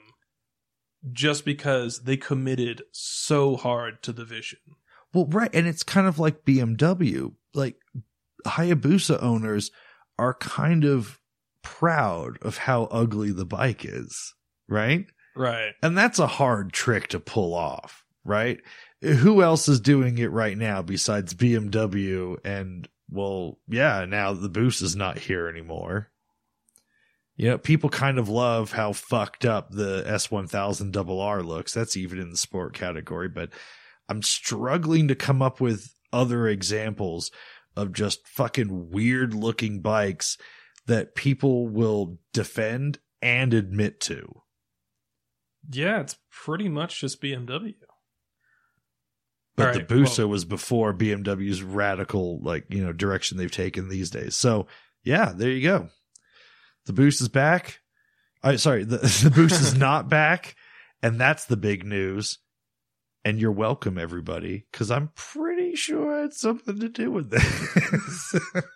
just because they committed so hard to the vision. Well, right. And it's kind of like B M W. Like, Hayabusa owners are kind of proud of how ugly the bike is, right? Right. And that's a hard trick to pull off, right? Who else is doing it right now besides B M W? And, well, yeah, now the Busa is not here anymore. You know, people kind of love how fucked up the S one thousand R R looks. That's even in the sport category. But I'm struggling to come up with other examples of just fucking weird looking bikes that people will defend and admit to. Yeah, it's pretty much just B M W. But All the right, Busa well- was before B M W's radical, like, you know, direction they've taken these days. So yeah, there you go. The Boost is back. I sorry, the, the Boost is not back, and that's the big news. And you're welcome, everybody, because I'm pretty sure it's something to do with this.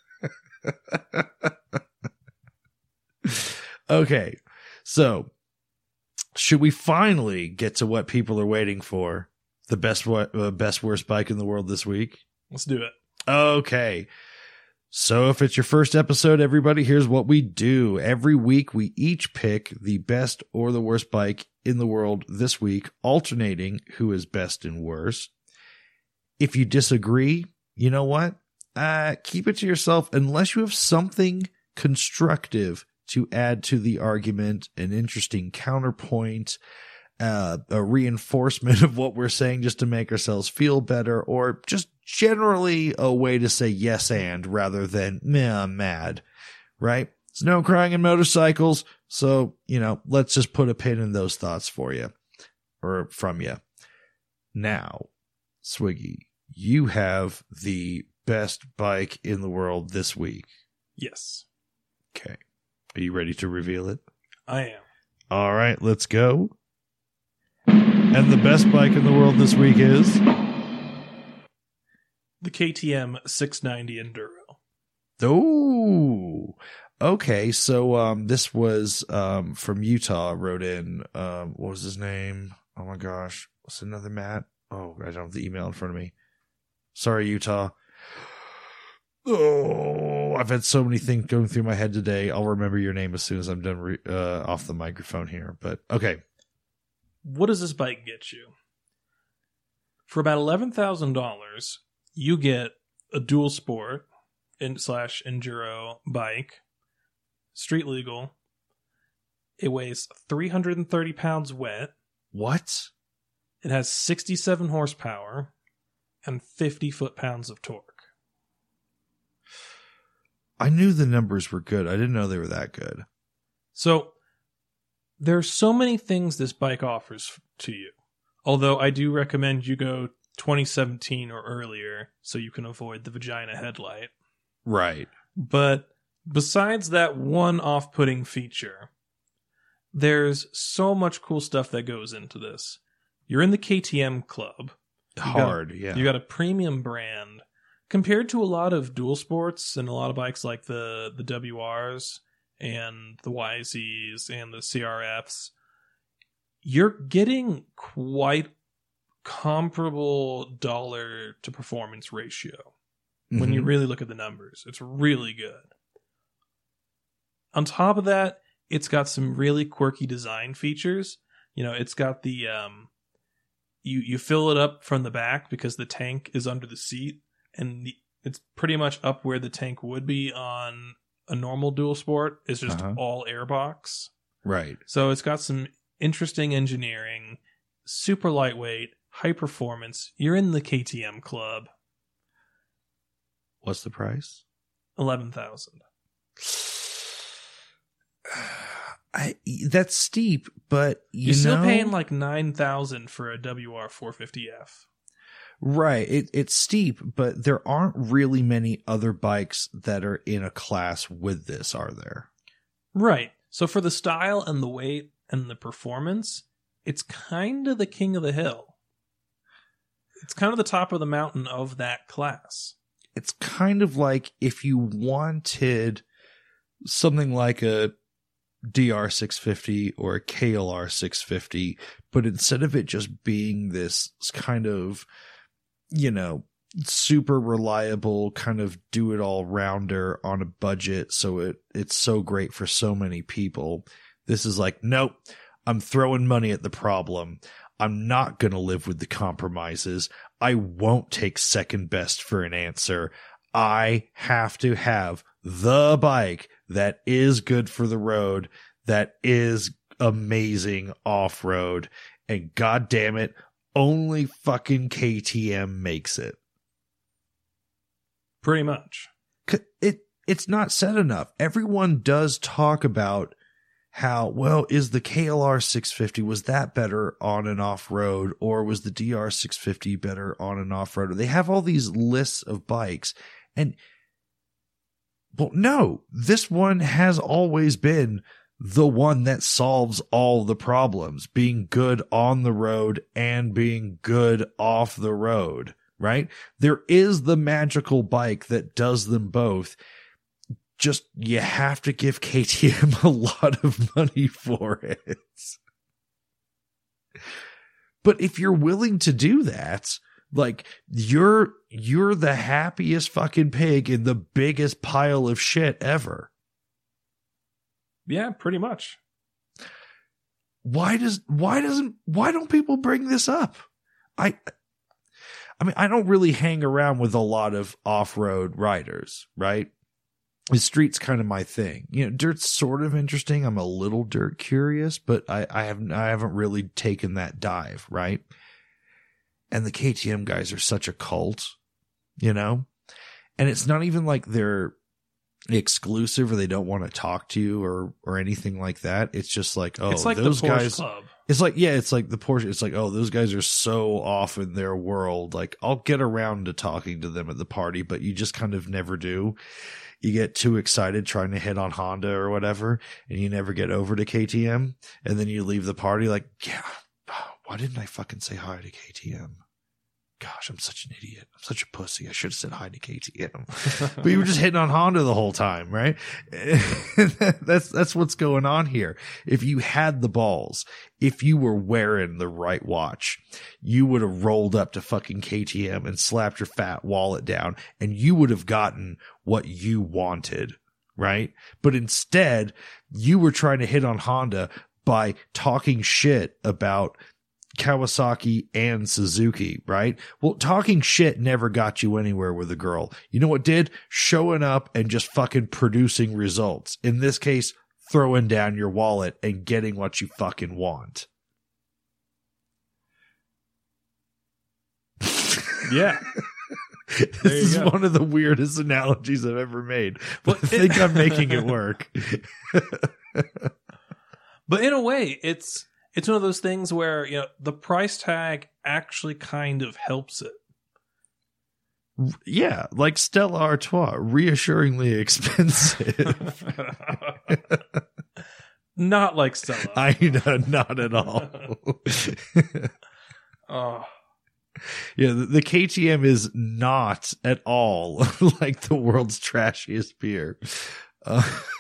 Okay, so should we finally get to what people are waiting for? The best, uh, best worst bike in the world this week? Let's do it. Okay. So if it's your first episode, everybody, here's what we do. Every week, we each pick the best or the worst bike in the world this week, alternating who is best and worst. If you disagree, you know what? Uh, keep it to yourself unless you have something constructive to add to the argument, an interesting counterpoint, uh, a reinforcement of what we're saying just to make ourselves feel better, or just generally a way to say yes and rather than meh, I'm mad, right? There's no crying in motorcycles, so, you know, let's just put a pin in those thoughts for you, or from you. Now, Swiggy, you have the best bike in the world this week. Yes. Okay. Are you ready to reveal it? I am. All right, let's go. And the best bike in the world this week is The K T M six ninety Enduro. Oh, okay. So um, this was um, from Utah. Wrote in. Um, what was his name? Oh my gosh, what's another Matt? Oh, I don't have the email in front of me. Sorry, Utah. Oh, I've had so many things going through my head today. I'll remember your name as soon as I'm done re- uh, off the microphone here. But okay. What does this bike get you? For about eleven thousand dollars, you get a dual sport in slash enduro bike, street legal. It weighs three hundred thirty pounds wet. What? It has sixty-seven horsepower and fifty foot-pounds of torque. I knew the numbers were good. I didn't know they were that good. So, there are so many things this bike offers to you. Although I do recommend you go twenty seventeen or earlier so you can avoid the vagina headlight. Right. But besides that one off-putting feature, there's so much cool stuff that goes into this. You're in the K T M club. You Hard, got, yeah. You got a premium brand. Compared to a lot of dual sports and a lot of bikes like the, the W Rs and the Y Zs and the C R Fs, you're getting quite comparable dollar to performance ratio. When Mhm. you really look at the numbers. It's really good. On top of that, it's got some really quirky design features. You know, it's got the um you you fill it up from the back because the tank is under the seat, and the, it's pretty much up where the tank would be on a normal dual sport. It's just Uh-huh. all airbox. Right. So it's got some interesting engineering, super lightweight, high performance. You're in the K T M club. What's the price? eleven thousand. I that's steep, but you You're still know, paying like nine thousand for a W R four fifty F. right. It it's steep, but there aren't really many other bikes that are in a class with this, are there? Right. So for the style and the weight and the performance, it's kind of the king of the hill. It's kind of the top of the mountain of that class. It's kind of like if you wanted something like a D R six fifty or a K L R six fifty, but instead of it just being this kind of, you know, super reliable kind of do it all rounder on a budget, so it it's so great for so many people, this is like, nope, I'm throwing money at the problem. I'm not going to live with the compromises. I won't take second best for an answer. I have to have the bike that is good for the road, that is amazing off-road, and God damn it, only fucking K T M makes it. Pretty much. It it's not said enough. Everyone does talk about how, well, is the K L R six fifty, was that better on and off road, or was the D R six fifty better on and off road? They have all these lists of bikes, and well, no, this one has always been the one that solves all the problems, being good on the road and being good off the road, right? There is the magical bike that does them both. Just, you have to give K T M a lot of money for it. But if you're willing to do that, like, you're, you're the happiest fucking pig in the biggest pile of shit ever. Yeah, pretty much. Why does, why doesn't, why don't people bring this up? I, I mean, I don't really hang around with a lot of off-road riders, right? The street's kind of my thing. You know, dirt's sort of interesting. I'm a little dirt curious, but I, I haven't, I haven't really taken that dive, right? And the K T M guys are such a cult, you know? And it's not even like they're exclusive or they don't want to talk to you or, or anything like that. It's just like, oh, it's like those the Porsche guys. Club. It's like, yeah, it's like the Porsche. It's like, oh, those guys are so off in their world. Like, I'll get around to talking to them at the party, but you just kind of never do. You get too excited trying to hit on Honda or whatever, and you never get over to K T M. And then you leave the party like, yeah, why didn't I fucking say hi to K T M? Gosh, I'm such an idiot. I'm such a pussy. I should have said hi to K T M. But you were just hitting on Honda the whole time, right? that's that's what's going on here. If you had the balls, if you were wearing the right watch, you would have rolled up to fucking K T M and slapped your fat wallet down, and you would have gotten what you wanted, right? But instead, you were trying to hit on Honda by talking shit about Kawasaki and Suzuki, right? Well, talking shit never got you anywhere with a girl. You know what did? Showing up and just fucking producing results. In this case, throwing down your wallet and getting what you fucking want. Yeah. This is go. one of the weirdest analogies I've ever made, but I think I'm making it work. But in a way, it's It's one of those things where, you know, the price tag actually kind of helps it. Yeah, like Stella Artois, reassuringly expensive. Not like Stella. I know, not at all. Oh. Yeah, the, the K T M is not at all like the world's trashiest beer. Uh,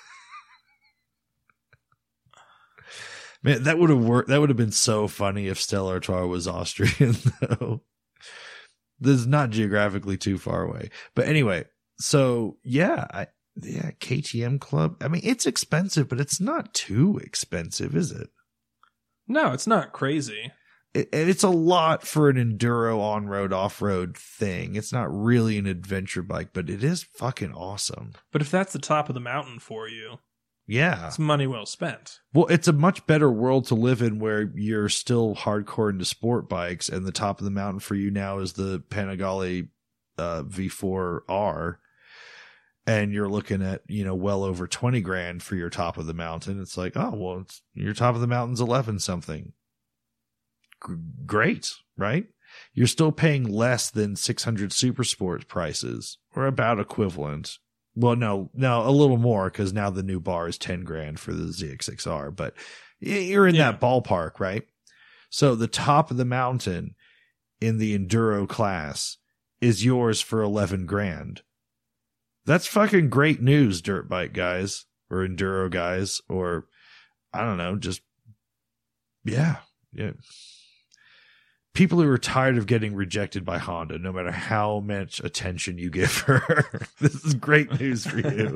Man, that would have worked. That would have been so funny if Stella Artois was Austrian, though. This is not geographically too far away. But anyway, so yeah, I, yeah, K T M Club. I mean, it's expensive, but it's not too expensive, is it? No, it's not crazy. It, it's a lot for an enduro on-road, off-road thing. It's not really an adventure bike, but it is fucking awesome. But if that's the top of the mountain for you, yeah, it's money well spent. Well, it's a much better world to live in where you're still hardcore into sport bikes, and the top of the mountain for you now is the Panigale uh, V four R, and you're looking at, you know, well over twenty grand for your top of the mountain. It's like, oh, well, it's, your top of the mountain's eleven something. G- great, right? You're still paying less than six hundred Super Sport prices, or about equivalent. Well, no, no, a little more, because now the new bar is ten grand for the Z X X R, but you're in yeah. that ballpark, right? So the top of the mountain in the enduro class is yours for eleven grand. That's fucking great news, dirt bike guys, or enduro guys, or I don't know, just, yeah, yeah. People who are tired of getting rejected by Honda, no matter how much attention you give her. This is great news for you.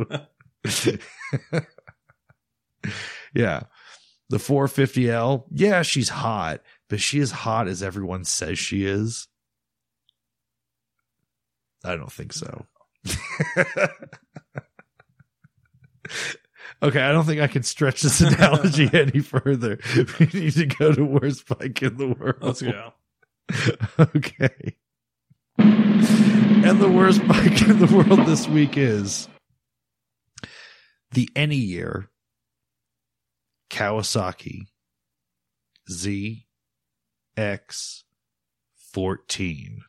Yeah. The four fifty L, yeah, she's hot, but she is hot as everyone says she is. I don't think so. Okay, I don't think I can stretch this analogy any further. We need to go to worst bike in the world. Let's go. Okay. And the worst bike in the world this week is the any year Kawasaki Z X fourteen.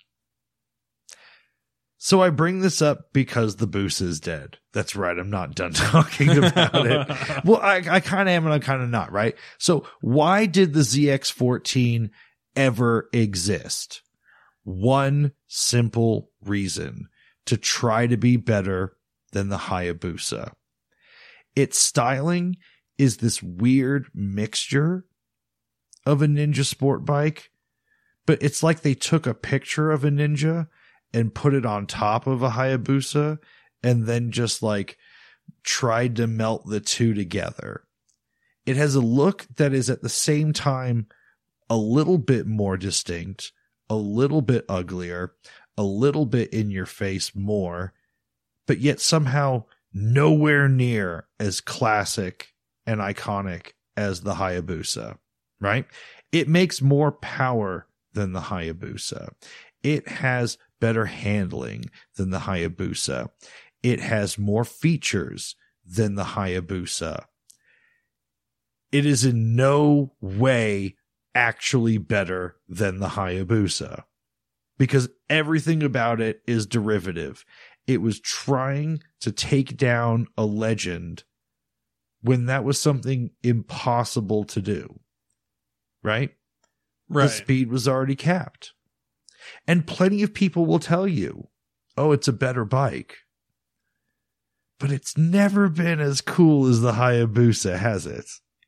So I bring this up because the Boost is dead. That's right. I'm not done talking about it. Well, I, I kind of am and I'm kind of not, right? So why did the Z X fourteen ever exist? One simple reason: to try to be better than the Hayabusa. Its styling is this weird mixture of a Ninja sport bike, but it's like they took a picture of a Ninja and put it on top of a Hayabusa and then just like tried to melt the two together. It has a look that is at the same time a little bit more distinct, a little bit uglier, a little bit in your face more, but yet somehow nowhere near as classic and iconic as the Hayabusa, right? It makes more power than the Hayabusa. It has better handling than the Hayabusa. It has more features than the Hayabusa. It is in no way actually better than the Hayabusa because everything about it is derivative. It was trying to take down a legend when that was something impossible to do, right? Right. The speed was already capped. And plenty of people will tell you, oh, it's a better bike. But it's never been as cool as the Hayabusa, has it?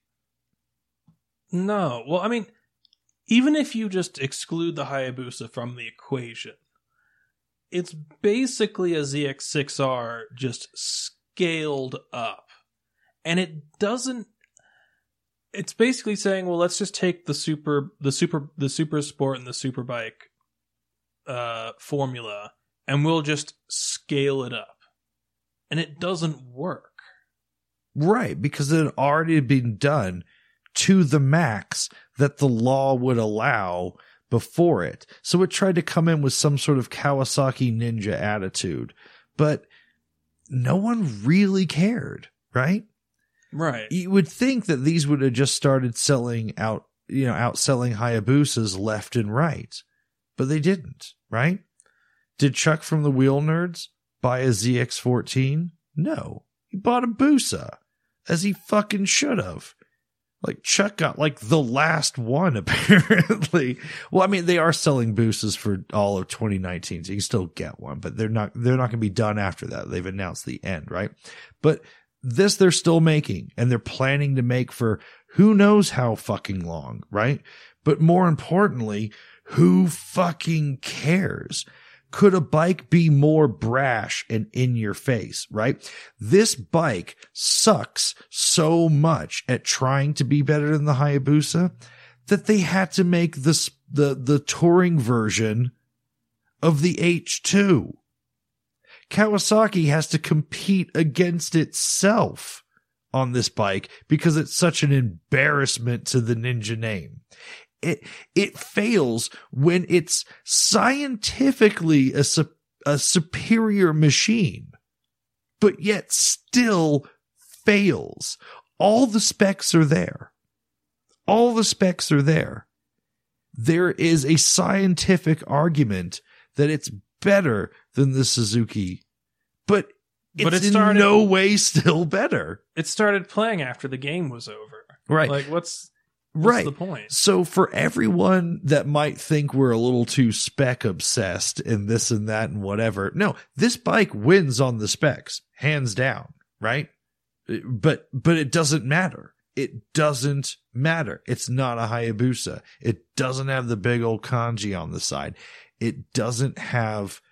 No. Well, I mean, even if you just exclude the Hayabusa from the equation, it's basically a Z X six R just scaled up. And it doesn't... It's basically saying, well, let's just take the super, the super, the super sport and the super bike uh, formula, and we'll just scale it up. And it doesn't work. Right, because it had already been done to the max that the law would allow before it. So it tried to come in with some sort of Kawasaki Ninja attitude. But no one really cared, right? Right. You would think that these would have just started selling out, you know, outselling Hayabusas left and right. But they didn't, right? Did Chuck from the Wheel Nerds buy a Z X fourteen? No. He bought a Busa, as he fucking should have. Like, Chuck got, like, the last one, apparently. Well, I mean, they are selling Busas for all of twenty nineteen, so you can still get one, but they're not, they're not going to be done after that. They've announced the end, right? But this they're still making, and they're planning to make for who knows how fucking long, right? But more importantly, who fucking cares? Could a bike be more brash and in your face, right? This bike sucks so much at trying to be better than the Hayabusa that they had to make this, the, the touring version of the H two. Kawasaki has to compete against itself on this bike because it's such an embarrassment to the Ninja name. It it fails when it's scientifically a, su- a superior machine, but yet still fails. All the specs are there. All the specs are there. There is a scientific argument that it's better than the Suzuki, but it's but it started, in no way still better. It started playing after the game was over. Right. Like, what's... What's right. the point? So for everyone that might think we're a little too spec obsessed in this and that and whatever, no, this bike wins on the specs, hands down, right? But, but it doesn't matter. It doesn't matter. It's not a Hayabusa. It doesn't have the big old kanji on the side. It doesn't have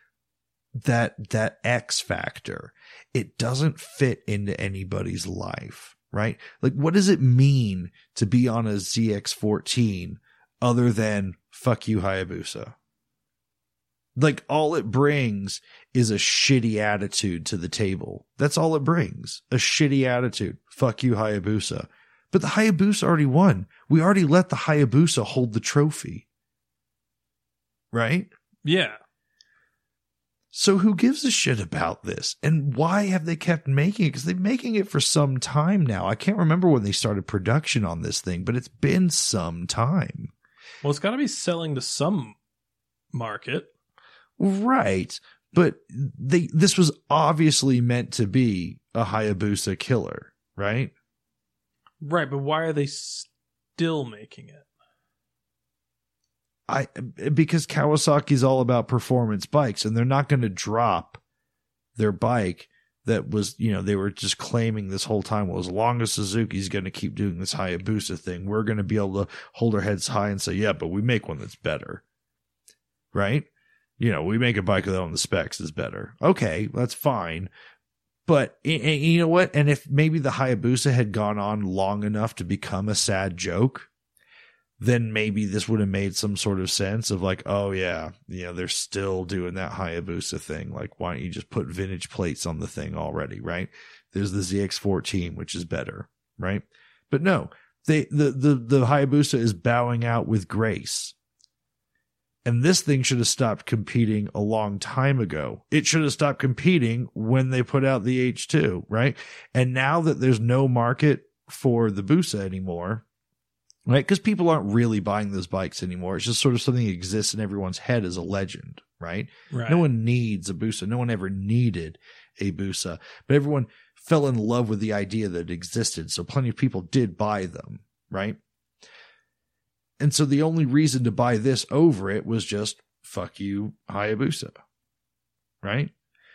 that, that X factor. It doesn't fit into anybody's life. Right? Like, what does it mean to be on a Z X fourteen other than fuck you, Hayabusa? Like, all it brings is a shitty attitude to the table. That's all it brings. A shitty attitude. Fuck you, Hayabusa. But the Hayabusa already won. We already let the Hayabusa hold the trophy. right? Yeah. So who gives a shit about this? And why have they kept making it? Because they've been making it for some time now. I can't remember when they started production on this thing, but it's been some time. Well, it's got to be selling to some market. Right. But they this was obviously meant to be a Hayabusa killer, right? Right, but why are they still making it? I because Kawasaki's all about performance bikes, and they're not going to drop their bike that was, you know, they were just claiming this whole time, well, as long as Suzuki's going to keep doing this Hayabusa thing, we're going to be able to hold our heads high and say, yeah, but we make one that's better. Right? You know, we make a bike that on the specs is better. Okay, that's fine. But and you know what? And if maybe the Hayabusa had gone on long enough to become a sad joke, then maybe this would have made some sort of sense of like, oh yeah, you know, they're still doing that Hayabusa thing. Like, why don't you just put vintage plates on the thing already, right? There's the Z X fourteen, which is better, right? But no, they the the the Hayabusa is bowing out with grace. And this thing should have stopped competing a long time ago. It should have stopped competing when they put out the H two, right? And now that there's no market for the Busa anymore, right? Because people aren't really buying those bikes anymore. It's just sort of something that exists in everyone's head as a legend, right? Right. No one needs a Busa. No one ever needed a Busa. But everyone fell in love with the idea that it existed. So plenty of people did buy them, right? And so the only reason to buy this over it was just, fuck you, Hayabusa, right?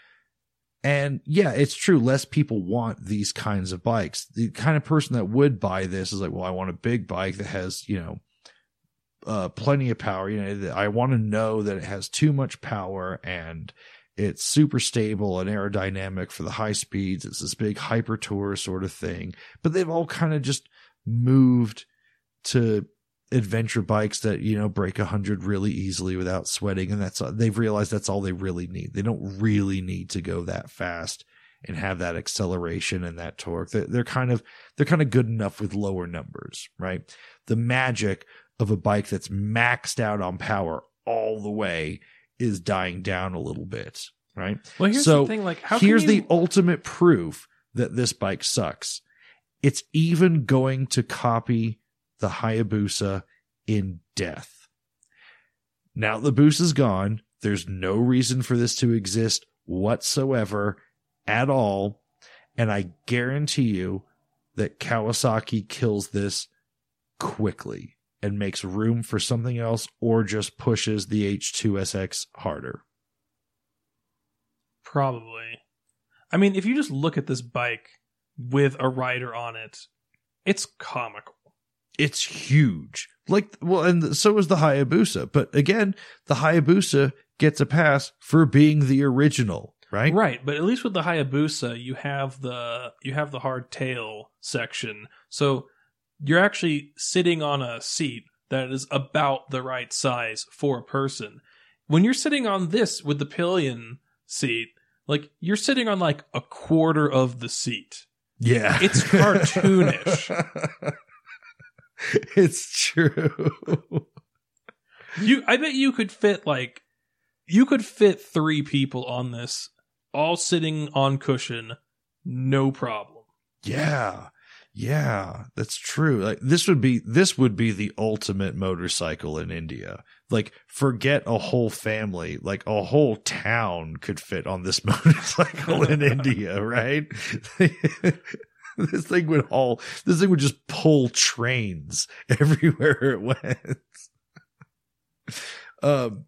And yeah, it's true. Less people want these kinds of bikes. The kind of person that would buy this is like, well, I want a big bike that has, you know, uh, plenty of power. You know, I want to know that it has too much power and it's super stable and aerodynamic for the high speeds. It's this big hyper tour sort of thing. But they've all kind of just moved to adventure bikes that, you know, break a hundred really easily without sweating. And that's, they've realized that's all they really need. They don't really need to go that fast and have that acceleration and that torque. They're, they're kind of, they're kind of good enough with lower numbers, right? The magic of a bike that's maxed out on power all the way is dying down a little bit, right? Well, here's so the thing, like, how here's can you... the ultimate proof that this bike sucks. It's even going to copy the Hayabusa in death. Now the Busa's gone. There's no reason for this to exist whatsoever at all. And I guarantee you that Kawasaki kills this quickly and makes room for something else or just pushes the H two S X harder. Probably. I mean, if you just look at this bike with a rider on it, it's comical. It's huge. Like, well, and so is the Hayabusa. But again, the Hayabusa gets a pass for being the original, right? Right, but at least with the Hayabusa, you have the you have the hard tail section. So you're actually sitting on a seat that is about the right size for a person. When you're sitting on this with the pillion seat, like, you're sitting on like a quarter of the seat. Yeah. It's cartoonish. It's true. You, I bet you could fit like, you could fit three people on this, all sitting on cushion, no problem. Yeah, yeah, that's true. Like, this would be this would be the ultimate motorcycle in India. Like, forget a whole family, like a whole town could fit on this motorcycle in India, right? This thing would all, this thing would just pull trains everywhere it went. um,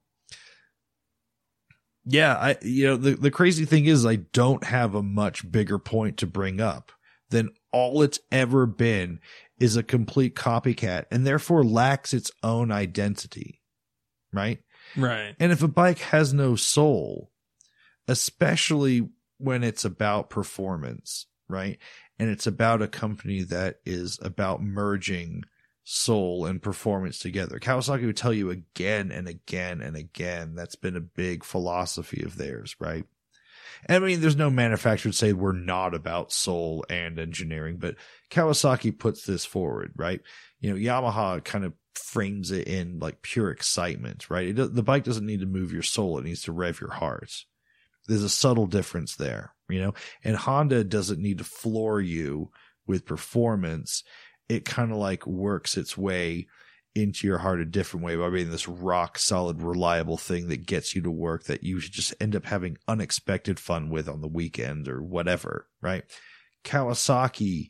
yeah, I, you know, the, the crazy thing is I don't have a much bigger point to bring up than all it's ever been is a complete copycat and therefore lacks its own identity. Right? Right. And if a bike has no soul, especially when it's about performance, right? And it's about a company that is about merging soul and performance together. Kawasaki would tell you again and again and again, that's been a big philosophy of theirs, right? And I mean, there's no manufacturer to say we're not about soul and engineering, but Kawasaki puts this forward, right? You know, Yamaha kind of frames it in like pure excitement, right? It, the bike doesn't need to move your soul. It needs to rev your heart. There's a subtle difference there, you know, and Honda doesn't need to floor you with performance. It kind of like works its way into your heart a different way by being this rock solid, reliable thing that gets you to work that you should just end up having unexpected fun with on the weekend or whatever, right? Kawasaki,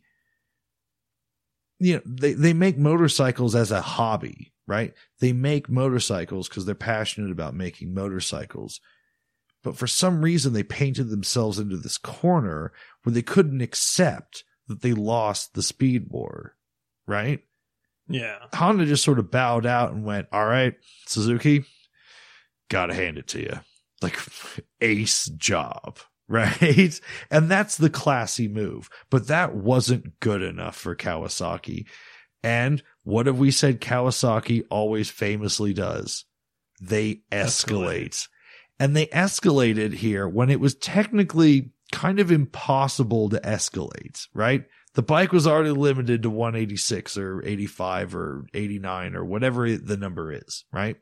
you know, they, they make motorcycles as a hobby, right? They make motorcycles because they're passionate about making motorcycles. But for some reason, they painted themselves into this corner where they couldn't accept that they lost the speed war, right? Yeah. Honda just sort of bowed out and went, all right, Suzuki, gotta hand it to you. Like, ace job, right? And that's the classy move. But that wasn't good enough for Kawasaki. And what have we said Kawasaki always famously does? They escalate. escalate. And they escalated here when it was technically kind of impossible to escalate, right? The bike was already limited to one eighty-six or eighty-five or eighty-nine or whatever the number is, right?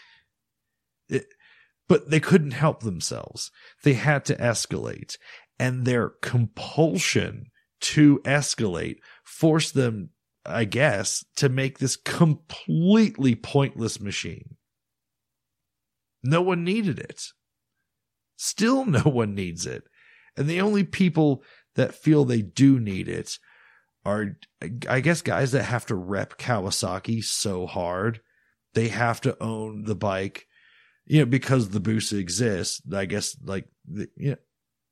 It, but they couldn't help themselves. They had to escalate. And their compulsion to escalate forced them, I guess, to make this completely pointless machine. No one needed it. Still no one needs it. And the only people that feel they do need it are, I guess, guys that have to rep Kawasaki so hard. They have to own the bike, you know, because the Busa exists. I guess, like, the, you know,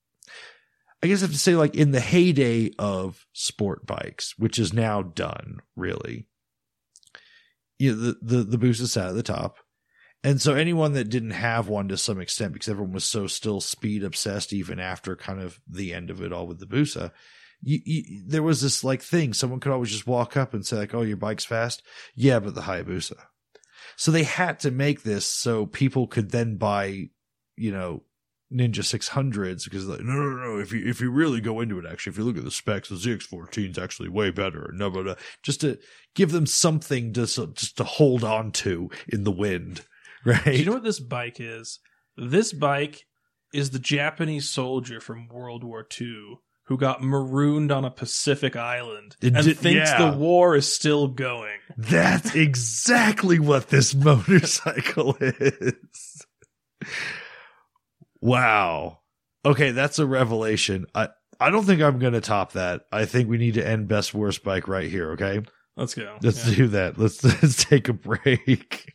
I guess I have to say, like, in the heyday of sport bikes, which is now done, really, you know, the, the, the Busa sat at the top. And so anyone that didn't have one to some extent, because everyone was so still speed obsessed, even after kind of the end of it all with the Busa, you, you, there was this like thing. Someone could always just walk up and say like, oh, your bike's fast. Yeah, but the Hayabusa. So they had to make this so people could then buy, you know, Ninja six hundreds because like, no, no, no. If you, if you really go into it, actually, if you look at the specs, the Z X fourteen is actually way better. No, but uh, just to give them something to, just to hold on to in the wind. Right. Do you know what this bike is? This bike is the Japanese soldier from World War Two who got marooned on a Pacific island it and did, thinks yeah. the war is still going. That's exactly what this motorcycle is. Wow. Okay, that's a revelation. I, I don't think I'm going to top that. I think we need to end best worst bike right here, okay? Let's go. Let's yeah. do that. Let's, let's take a break.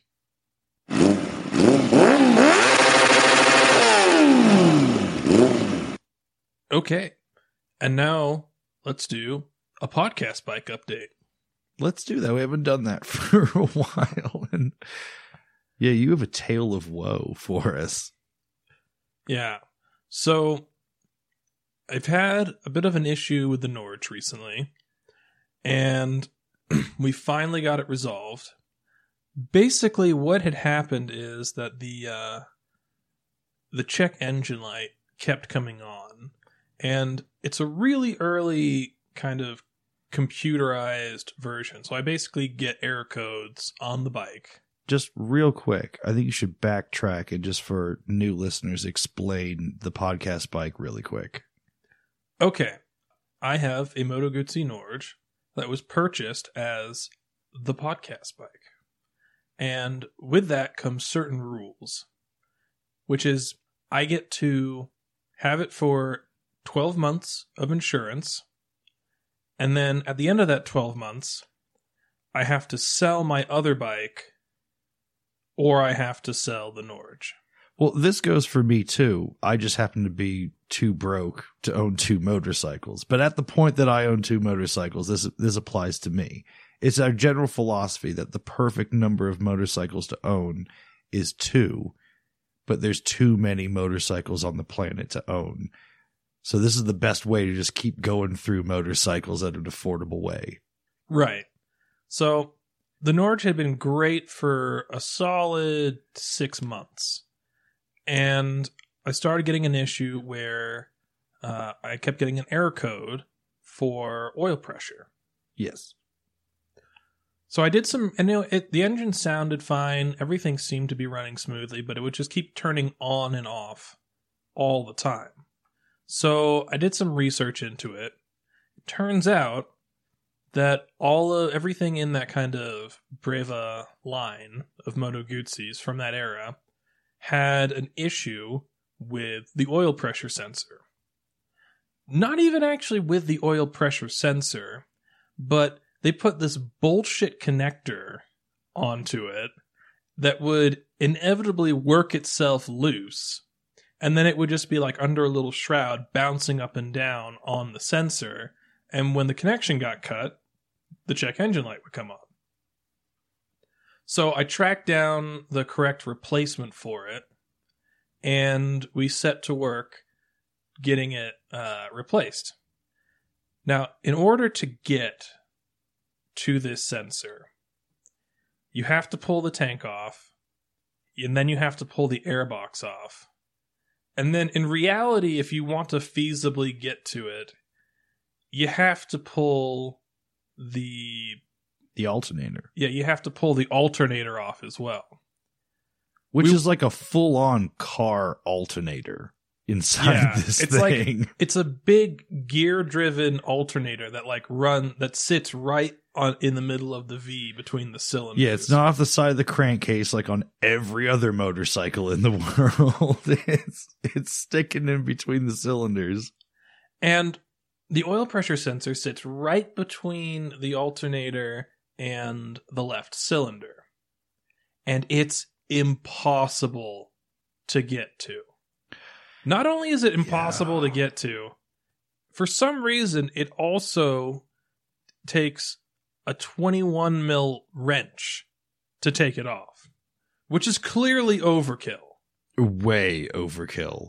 Okay. And now let's do a podcast bike update. Let's do that. We haven't done that for a while. And yeah, you have a tale of woe for us. Yeah. So I've had a bit of an issue with the Norge recently, and we finally got it resolved. Basically, what had happened is that the uh, the check engine light kept coming on, and it's a really early kind of computerized version. So I basically get error codes on the bike. Just real quick, I think you should backtrack and just for new listeners explain the podcast bike really quick. Okay, I have a Moto Guzzi Norge that was purchased as the podcast bike. And with that comes certain rules, which is I get to have it for twelve months of insurance. And then at the end of that twelve months, I have to sell my other bike or I have to sell the Norge. Well, this goes for me too. I just happen to be too broke to own two motorcycles. But at the point that I own two motorcycles, this this applies to me. It's our general philosophy that the perfect number of motorcycles to own is two, but there's too many motorcycles on the planet to own. So this is the best way to just keep going through motorcycles at an affordable way. Right. So the Norge had been great for a solid six months. And I started getting an issue where uh, I kept getting an error code for oil pressure. Yes. So I did some, and you know, it, the engine sounded fine. Everything seemed to be running smoothly, but it would just keep turning on and off all the time. So I did some research into it. It turns out that all of everything in that kind of Breva line of Moto Guzzi's from that era had an issue with the oil pressure sensor. Not even actually with the oil pressure sensor, but they put this bullshit connector onto it that would inevitably work itself loose, and then it would just be like under a little shroud bouncing up and down on the sensor, and when the connection got cut, the check engine light would come on. So I tracked down the correct replacement for it, and we set to work getting it uh, replaced. Now, in order to get to this sensor, you have to pull the tank off, and then you have to pull the airbox off. And then in reality, if you want to feasibly get to it, you have to pull the... The alternator. Yeah, you have to pull the alternator off as well. Which we, is like a full-on car alternator inside yeah, this it's thing. Like, it's a big gear-driven alternator that like run that sits right on in the middle of the V between the cylinders. Yeah, it's not off the side of the crankcase like on every other motorcycle in the world. It's it's sticking in between the cylinders. And the oil pressure sensor sits right between the alternator and the left cylinder. And it's impossible to get to. Not only is it impossible yeah. to get to, for some reason, it also takes a twenty-one mil wrench to take it off, which is clearly overkill. Way overkill.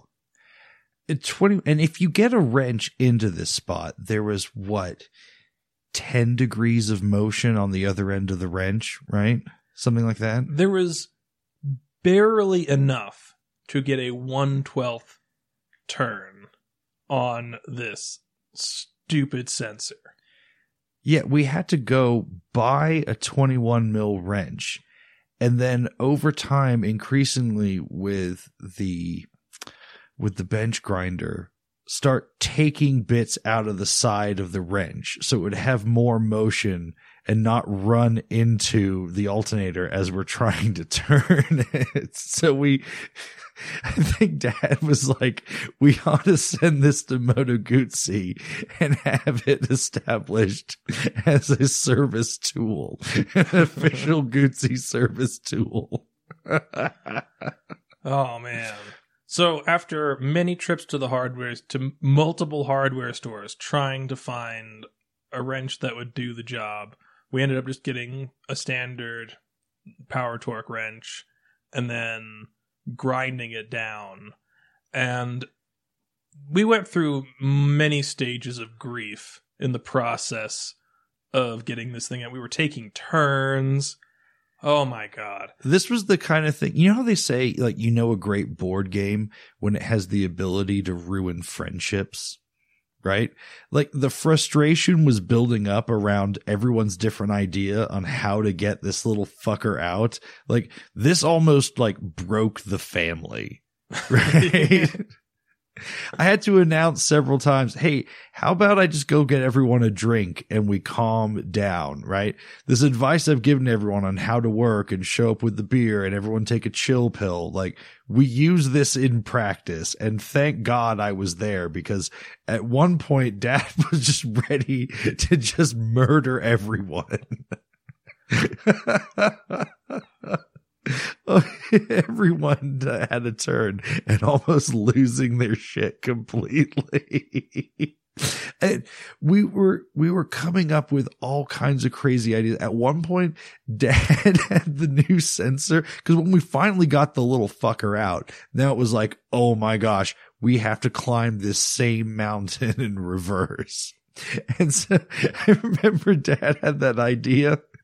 It twenty, and if you get a wrench into this spot, there was what, ten degrees of motion on the other end of the wrench, right? Something like that. There was barely enough to get a one twelfth turn on this stupid sensor. Yeah, we had to go buy a twenty-one mil wrench, and then over time, increasingly with the with the bench grinder, start taking bits out of the side of the wrench so it would have more motion and not run into the alternator as we're trying to turn it. So we, I think Dad was like, we ought to send this to Moto Guzzi and have it established as a service tool, an official Guzzi service tool. Oh, man. So after many trips to the hardware, to multiple hardware stores trying to find a wrench that would do the job, we ended up just getting a standard power torque wrench and then grinding it down. And we went through many stages of grief in the process of getting this thing out. We were taking turns. Oh my God. This was the kind of thing, you know how they say, like, you know, a great board game when it has the ability to ruin friendships, right? Like the frustration was building up around everyone's different idea on how to get this little fucker out. Like this almost like broke the family, right? I had to announce several times, hey, how about I just go get everyone a drink and we calm down, right? This advice I've given everyone on how to work and show up with the beer and everyone take a chill pill. Like we use this in practice, and thank God I was there, because at one point Dad was just ready to just murder everyone. Everyone had a turn and almost losing their shit completely. And we were we were coming up with all kinds of crazy ideas. At one point, Dad had the new sensor, because when we finally got the little fucker out, now it was like, oh my gosh, we have to climb this same mountain in reverse. And so I remember Dad had that idea.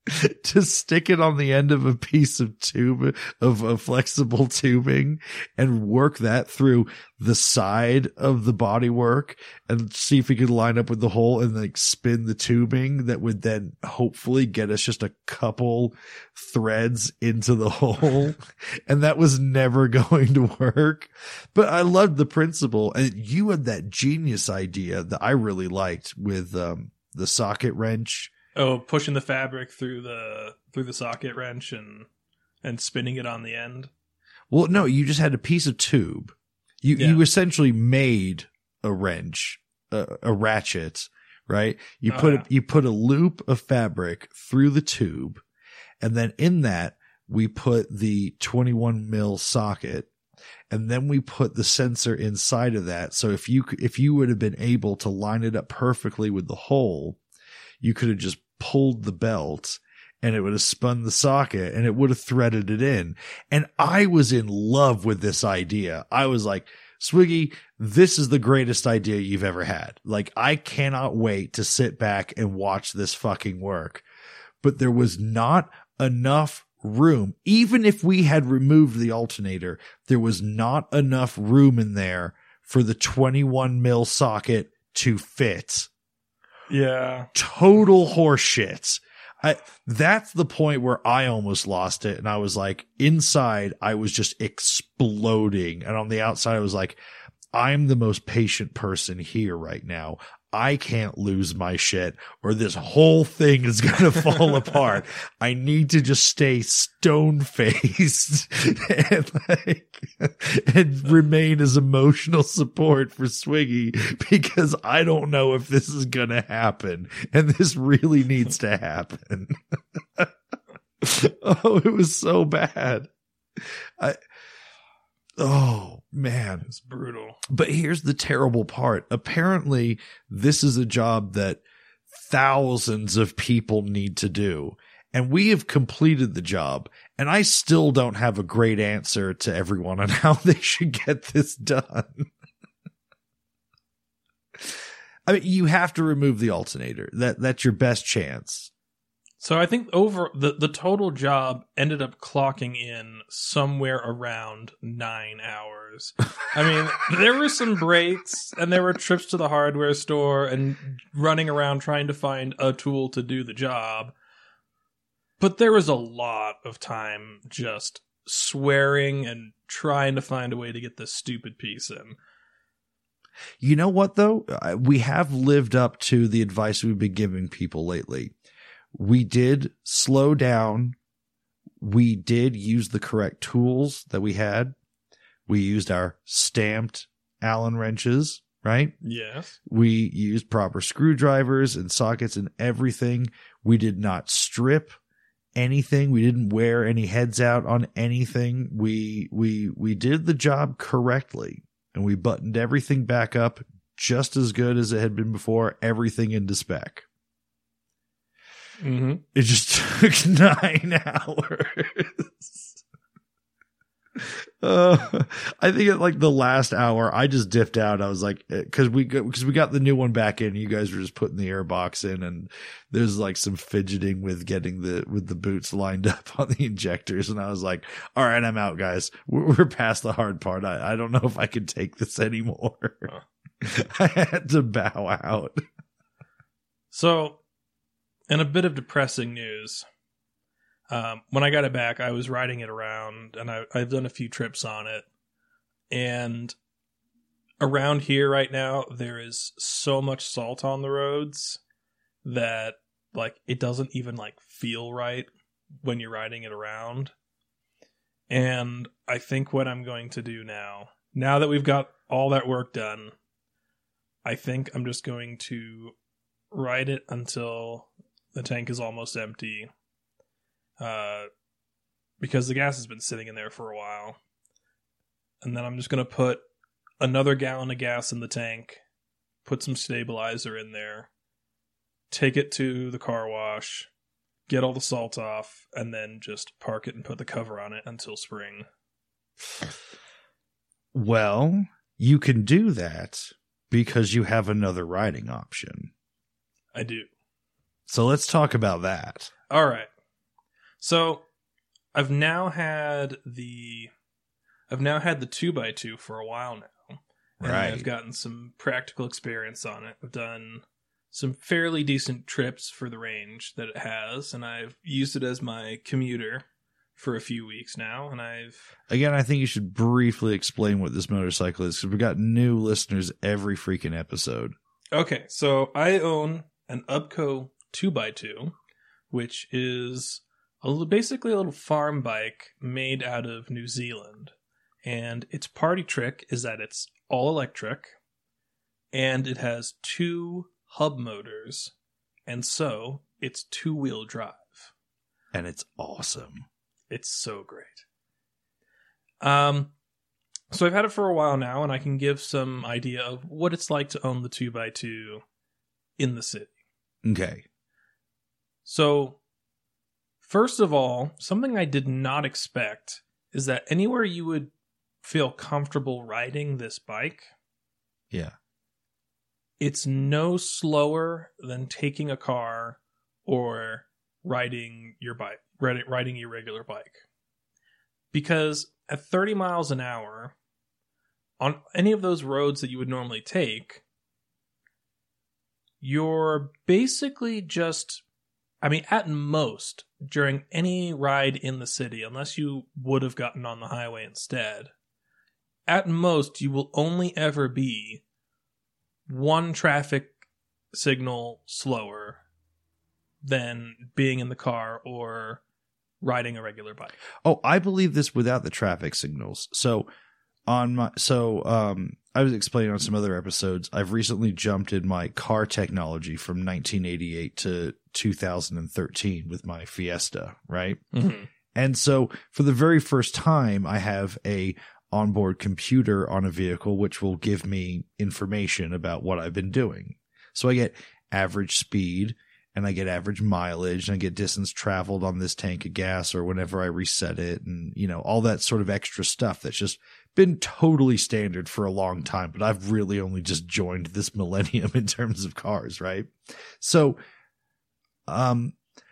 to stick it on the end of a piece of tube of a flexible tubing and work that through the side of the bodywork and see if we could line up with the hole and like spin the tubing that would then hopefully get us just a couple threads into the hole. And that was never going to work. But I loved the principle. And you had that genius idea that I really liked with um, the socket wrench. Oh, pushing the fabric through the through the socket wrench and and spinning it on the end. Well, no, you just had a piece of tube. You Yeah. you essentially made a wrench, a, a ratchet, right? You Oh, put yeah. a, you put a loop of fabric through the tube, and then in that we put the twenty-one mil socket, and then we put the sensor inside of that. So if you c- if you would have been able to line it up perfectly with the hole, you could have just pulled the belt and it would have spun the socket and it would have threaded it in. And I was in love with this idea. I was like, Swiggy, this is the greatest idea you've ever had. Like, I cannot wait to sit back and watch this fucking work. But there was not enough room. Even if we had removed the alternator, there was not enough room in there for the twenty-one mil socket to fit. Yeah. Total horseshit. I, that's the point where I almost lost it. And I was like, inside, I was just exploding. And on the outside, I was like, I'm the most patient person here right now. I can't lose my shit or this whole thing is going to fall apart. I need to just stay stone faced and like, and remain as emotional support for Swiggy because I don't know if this is going to happen and this really needs to happen. Oh, it was so bad. I, oh man. It's brutal. But here's the terrible part. Apparently, this is a job that thousands of people need to do. And we have completed the job. And I still don't have a great answer to everyone on how they should get this done. I mean, you have to remove the alternator. That That's your best chance. So I think over the, the total job ended up clocking in somewhere around nine hours. I mean, there were some breaks and there were trips to the hardware store and running around trying to find a tool to do the job. But there was a lot of time just swearing and trying to find a way to get this stupid piece in. You know what, though? Uh, We have lived up to the advice we've been giving people lately. We did slow down. We did use the correct tools that we had. We used our stamped Allen wrenches, right? Yes. We used proper screwdrivers and sockets and everything. We did not strip anything. We didn't wear any heads out on anything. We, we, we did the job correctly and we buttoned everything back up just as good as it had been before, everything into spec. Mm-hmm. It just took nine hours. Uh, I think at like the last hour, I just dipped out. I was like, because we because we got the new one back in. You guys were just putting the airbox in, and there's like some fidgeting with getting the with the boots lined up on the injectors. And I was like, all right, I'm out, guys. We're, we're past the hard part. I, I don't know if I can take this anymore. Huh. I had to bow out. So, in a bit of depressing news, um, when I got it back, I was riding it around, and I, I've done a few trips on it. And around here right now, there is so much salt on the roads that, like, it doesn't even, like, feel right when you're riding it around. And I think what I'm going to do now, now that we've got all that work done, I think I'm just going to ride it until the tank is almost empty, uh, because the gas has been sitting in there for a while. And then I'm just going to put another gallon of gas in the tank, put some stabilizer in there, take it to the car wash, get all the salt off, and then just park it and put the cover on it until spring. Well, you can do that because you have another riding option. I do. So let's talk about that. All right. So I've now had the I've now had the two by two for a while now. And Right. I've gotten some practical experience on it. I've done some fairly decent trips for the range that it has, and I've used it as my commuter for a few weeks now, and I've Again, I think you should briefly explain what this motorcycle is, because we've got new listeners every freaking episode. Okay, so I own an Ubco two by two, which is a little, basically a little farm bike made out of New Zealand. And its party trick is that it's all electric, and it has two hub motors, and so it's two-wheel drive. And it's awesome. It's so great. Um, so I've had it for a while now, and I can give some idea of what it's like to own the two by two in the city. Okay. So, first of all, something I did not expect is that anywhere you would feel comfortable riding this bike, Yeah. it's no slower than taking a car or riding your bike, riding your regular bike. Because at thirty miles an hour, on any of those roads that you would normally take, you're basically just, I mean, at most, during any ride in the city, unless you would have gotten on the highway instead, at most, you will only ever be one traffic signal slower than being in the car or riding a regular bike. Oh, I believe this without the traffic signals. So on my so um I was explaining on some other episodes, I've recently jumped in my car technology from nineteen eighty-eight to two thousand thirteen with my Fiesta, right? Mm-hmm. And so for the very first time, I have a onboard computer on a vehicle, which will give me information about what I've been doing. So I get average speed, and I get average mileage, and I get distance traveled on this tank of gas or whenever I reset it, and, you know, all that sort of extra stuff that's just been totally standard for a long time, but I've really only just joined this millennium in terms of cars, right? So, um,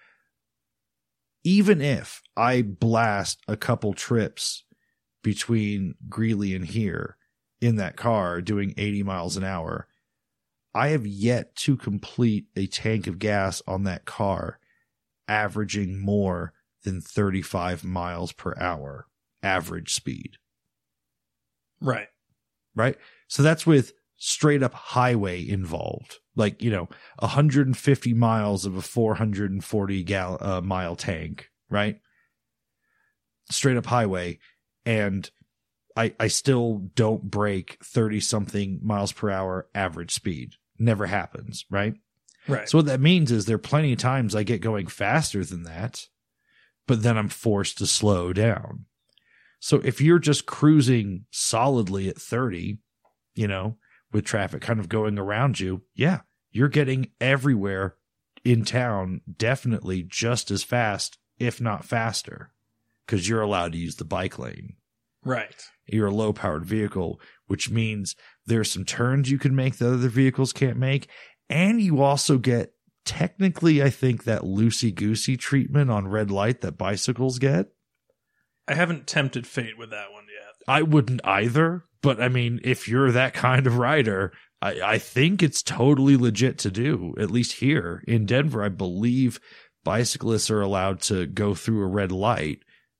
even if I blast a couple trips between Greeley and here in that car doing eighty miles an hour, I have yet to complete a tank of gas on that car averaging more than thirty-five miles per hour average speed. Right. Right. So that's with straight up highway involved. Like, you know, one hundred fifty miles of a four hundred forty gal uh, mile tank, right? Straight up highway. And I, I still don't break thirty something miles per hour average speed. Never happens, right? Right. So what that means is there are plenty of times I get going faster than that, but then I'm forced to slow down. So if you're just cruising solidly at thirty, you know, with traffic kind of going around you, yeah, you're getting everywhere in town definitely just as fast, if not faster, because you're allowed to use the bike lane. Right. You're a low-powered vehicle, which means there's some turns you can make that other vehicles can't make, and you also get, technically, I think, that loosey-goosey treatment on red light that bicycles get. I haven't tempted fate with that one yet. I wouldn't either, but I mean, if you're that kind of rider, I, I think it's totally legit to do, at least here. In Denver, I believe bicyclists are allowed to go through a red light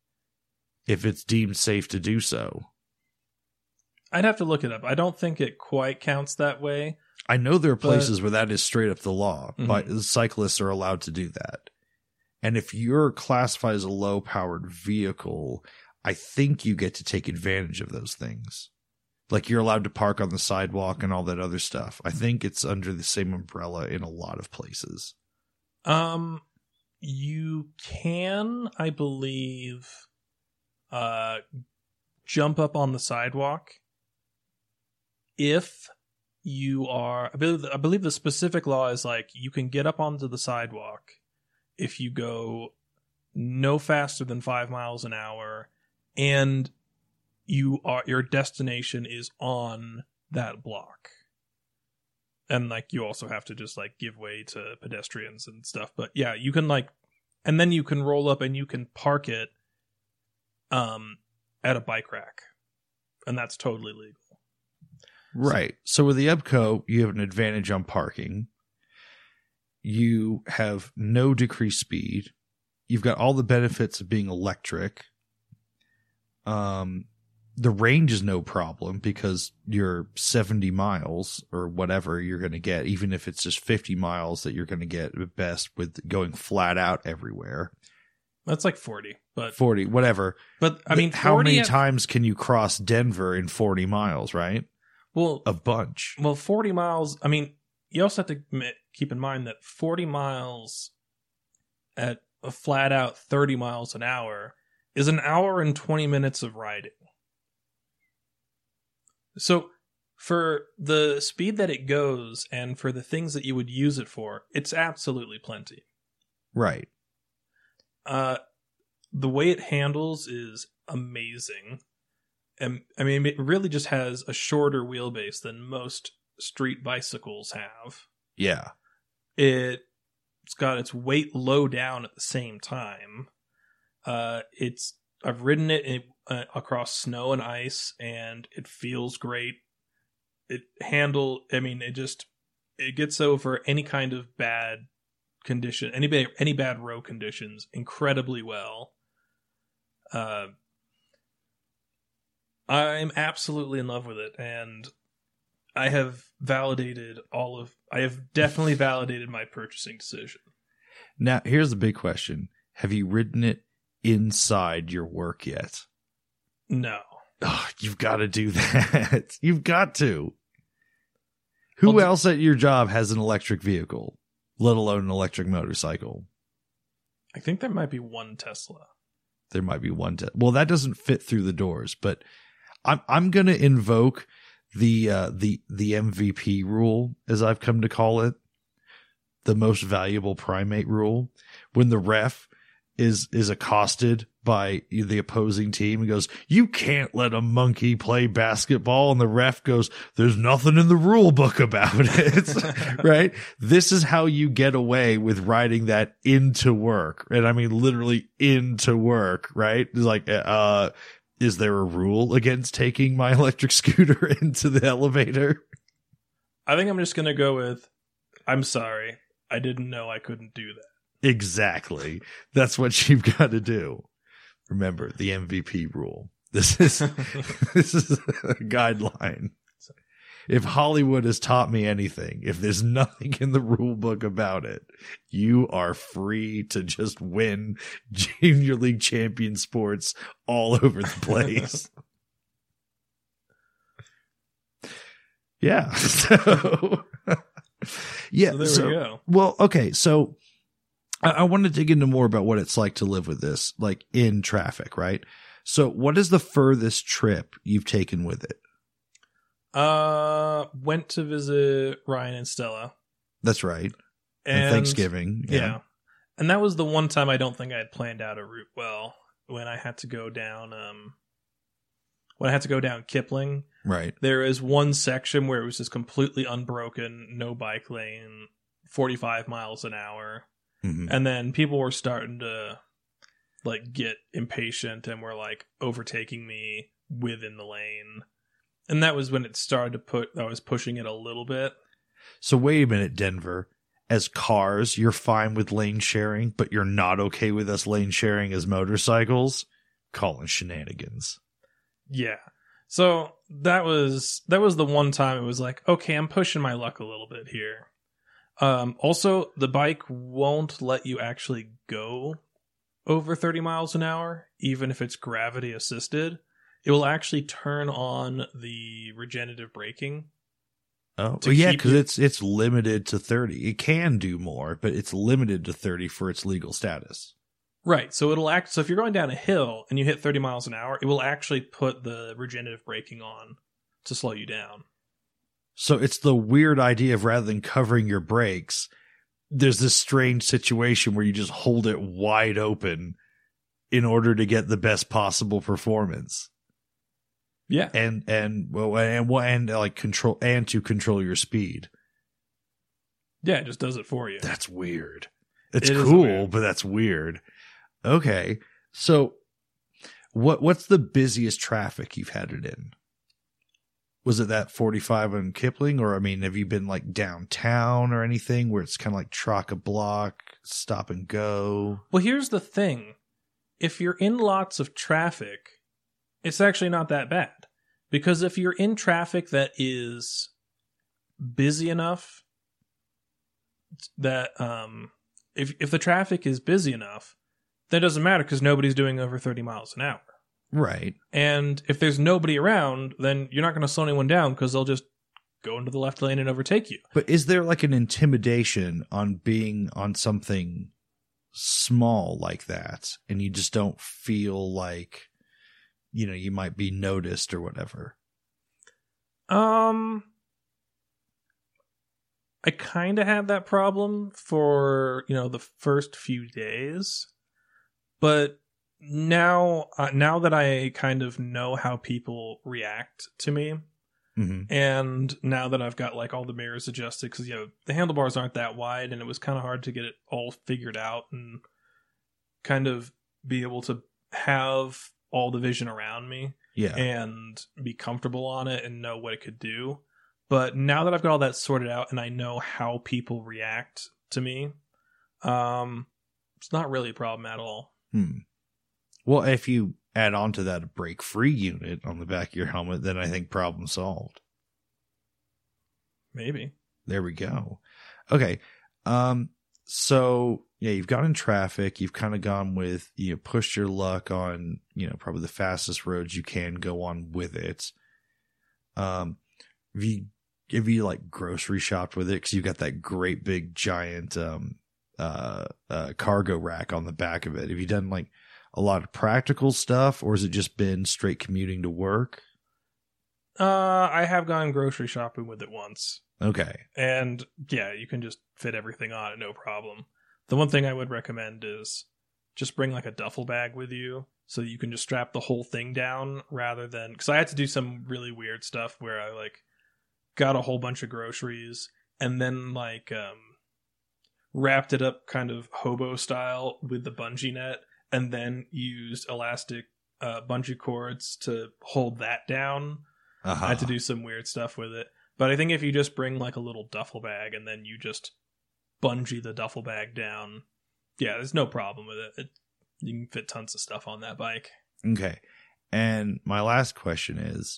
if it's deemed safe to do so. I'd have to look it up. I don't think it quite counts that way. I know there are places but, where that is straight up the law. Mm-hmm. But cyclists are allowed to do that. And if you're classified as a low-powered vehicle, I think you get to take advantage of those things. Like you're allowed to park on the sidewalk and all that other stuff. I think it's under the same umbrella in a lot of places. Um, you can, I believe, uh, jump up on the sidewalk if you are, I believe, I believe the specific law is like you can get up onto the sidewalk if you go no faster than five miles an hour and you are, your destination is on that block. And like you also have to just like give way to pedestrians and stuff. But yeah, you can like and then you can roll up and you can park it um, at a bike rack. And that's totally legal. Right. So with the EBCO, you have an advantage on parking. You have no decreased speed. You've got all the benefits of being electric. Um, the range is no problem because you're seventy miles or whatever you're going to get, even if it's just fifty miles that you're going to get at best with going flat out everywhere. That's like forty, but forty, whatever. But I mean, how many at, times can you cross Denver in forty miles, right? Well, a bunch. Well, forty miles. I mean, you also have to keep in mind that forty miles at a flat out thirty miles an hour is an hour and twenty minutes of riding. So for the speed that it goes and for the things that you would use it for, it's absolutely plenty. Right. Uh, the way it handles is amazing. And I mean, it really just has a shorter wheelbase than most street bicycles have. Yeah. It, it's got its weight low down at the same time. Uh, it's I've ridden it in, uh, across snow and ice, and it feels great. It handle, I mean, it just it gets over any kind of bad condition, any bad, any bad road conditions incredibly well. Uh, I'm absolutely in love with it, and I have validated all of. I have definitely validated my purchasing decision. Now, here's the big question: have you ridden it inside your work yet? No. Oh, you've got to do that. You've got to. Who Well, else at your job has an electric vehicle, let alone an electric motorcycle? I think there might be one Tesla. There might be one. Te- well, that doesn't fit through the doors, but I'm I'm going to invoke the uh, the the M V P rule, as I've come to call it, the most valuable primate rule. When the ref is is accosted by the opposing team and goes, "You can't let a monkey play basketball," and the ref goes, "There's nothing in the rule book about it." Right? This is how you get away with riding that into work. And I mean literally into work, right? It's like, uh, is there a rule against taking my electric scooter into the elevator? I think I'm just going to go with, I'm sorry, I didn't know I couldn't do that. Exactly. That's what you've got to do. Remember the M V P rule. This is this is a guideline. If Hollywood has taught me anything, if there's nothing in the rule book about it, you are free to just win Junior League champion sports all over the place. Yeah. So yeah. So there so, we go. Well, okay. So I, I want to dig into more about what it's like to live with this, like in traffic, right? So what is the furthest trip you've taken with it? Uh, went to visit Ryan and Stella. That's right. And, and Thanksgiving. Yeah. Yeah. And that was the one time I don't think I had planned out a route well, when I had to go down, um, when I had to go down Kipling. Right. There is one section where it was just completely unbroken, no bike lane, forty-five miles an hour. Mm-hmm. And then people were starting to like get impatient and were like overtaking me within the lane. And that was when it started to put, I was pushing it a little bit. So wait a minute, Denver. As cars, you're fine with lane sharing, but you're not okay with us lane sharing as motorcycles? Calling shenanigans. Yeah. So that was, that was the one time it was like, okay, I'm pushing my luck a little bit here. Um, also, the bike won't let you actually go over thirty miles an hour, even if it's gravity assisted. It will actually turn on the regenerative braking. Oh, to well, yeah, keep because you- it's it's limited to thirty. It can do more, but it's limited to thirty for its legal status. Right. So it'll act. So if you're going down a hill and you hit thirty miles an hour, it will actually put the regenerative braking on to slow you down. So it's the weird idea of rather than covering your brakes, there's this strange situation where you just hold it wide open in order to get the best possible performance. Yeah. And, and, well, and, and like control, and to control your speed. Yeah. It just does it for you. That's weird. It's It is cool, weird. but that's weird. Okay. So what what's the busiest traffic you've had it in? Was it that forty-five on Kipling? Or, I mean, have you been like downtown or anything where it's kind of like chock-a-block, stop and go? Well, here's the thing. If you're in lots of traffic, it's actually not that bad. Because if you're in traffic that is busy enough that um, if if the traffic is busy enough, that doesn't matter because nobody's doing over thirty miles an hour. Right. And if there's nobody around, then you're not going to slow anyone down because they'll just go into the left lane and overtake you. But is there like an intimidation on being on something small like that, and you just don't feel like, you know, you might be noticed or whatever? Um, I kind of had that problem for, you know, the first few days, but now, uh, now that I kind of know how people react to me, Mm-hmm. and now that I've got like all the mirrors adjusted, because, you know, the handlebars aren't that wide and it was kind of hard to get it all figured out and kind of be able to have all the vision around me. Yeah. And be comfortable on it and know what it could do. But now that I've got all that sorted out and I know how people react to me, um, it's not really a problem at all. Hmm. Well, if you add on to that a brake-free unit on the back of your helmet, then I think problem solved. Maybe. There we go. Okay. Um, so yeah, you've gone in traffic. You've kind of gone with, you know, pushed your luck on, you know, probably the fastest roads you can go on with it. Um, have you, have you like grocery shopped with it? Cause you've got that great big giant, um, uh, uh, cargo rack on the back of it. Have you done like a lot of practical stuff, or has it just been straight commuting to work? Uh, I have gone grocery shopping with it once. Okay. And yeah, you can just fit everything on it, no problem. The one thing I would recommend is just bring like a duffel bag with you so that you can just strap the whole thing down rather than, because I had to do some really weird stuff where I like got a whole bunch of groceries and then like um wrapped it up kind of hobo style with the bungee net and then used elastic uh, bungee cords to hold that down. Uh-huh. I had to do some weird stuff with it. But I think if you just bring like a little duffel bag and then you just bungee the duffel bag down, yeah, there's no problem with it. it. You can fit tons of stuff on that bike. Okay. And my last question is,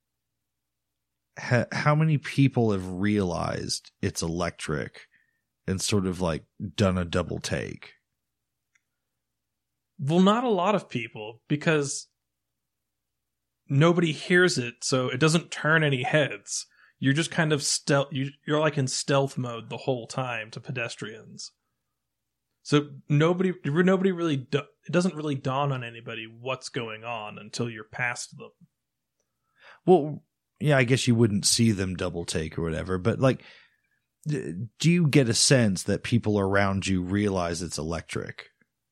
ha- how many people have realized it's electric and sort of like done a double take? Well, not a lot of people, because nobody hears it, so it doesn't turn any heads. You're just kind of stealth. You, you're like in stealth mode the whole time to pedestrians. So nobody, nobody really, do, it doesn't really dawn on anybody what's going on until you're past them. Well, yeah, I guess you wouldn't see them double take or whatever, but like, do you get a sense that people around you realize it's electric?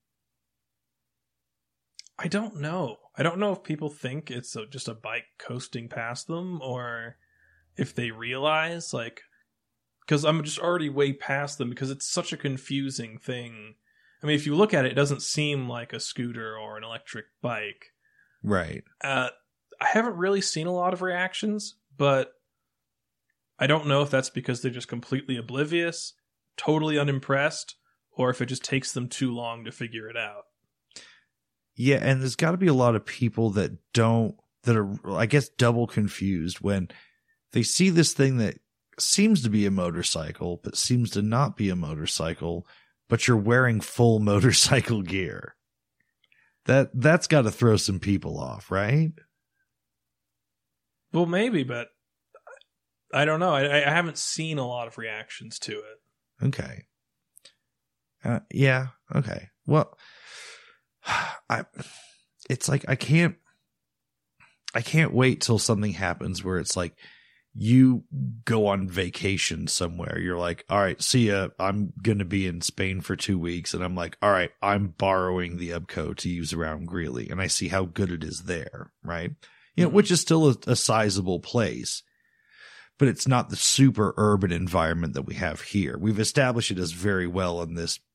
I don't know. I don't know if people think it's a, just a bike coasting past them, or if they realize, like, because I'm just already way past them because it's such a confusing thing. I mean, if you look at it, it doesn't seem like a scooter or an electric bike. Right. Uh, I haven't really seen a lot of reactions, but I don't know if that's because they're just completely oblivious, totally unimpressed, or if it just takes them too long to figure it out. Yeah, and there's got to be a lot of people that don't, that are, I guess, double confused when they see this thing that seems to be a motorcycle, but seems to not be a motorcycle, but you're wearing full motorcycle gear. That, that's got to throw some people off, right? Well, maybe, but I don't know. I, I haven't seen a lot of reactions to it. Okay. Uh, yeah. Okay. Well, I, it's like, I can't, I can't wait till something happens where it's like you go on vacation somewhere. You're like, all right, see ya. I'm going to be in Spain for two weeks. And I'm like, all right, I'm borrowing the Ubco to use around Greeley. And I see how good it is there. Right. You know, Mm-hmm. which is still a, a sizable place, but it's not the super urban environment that we have here. We've established it as very well in this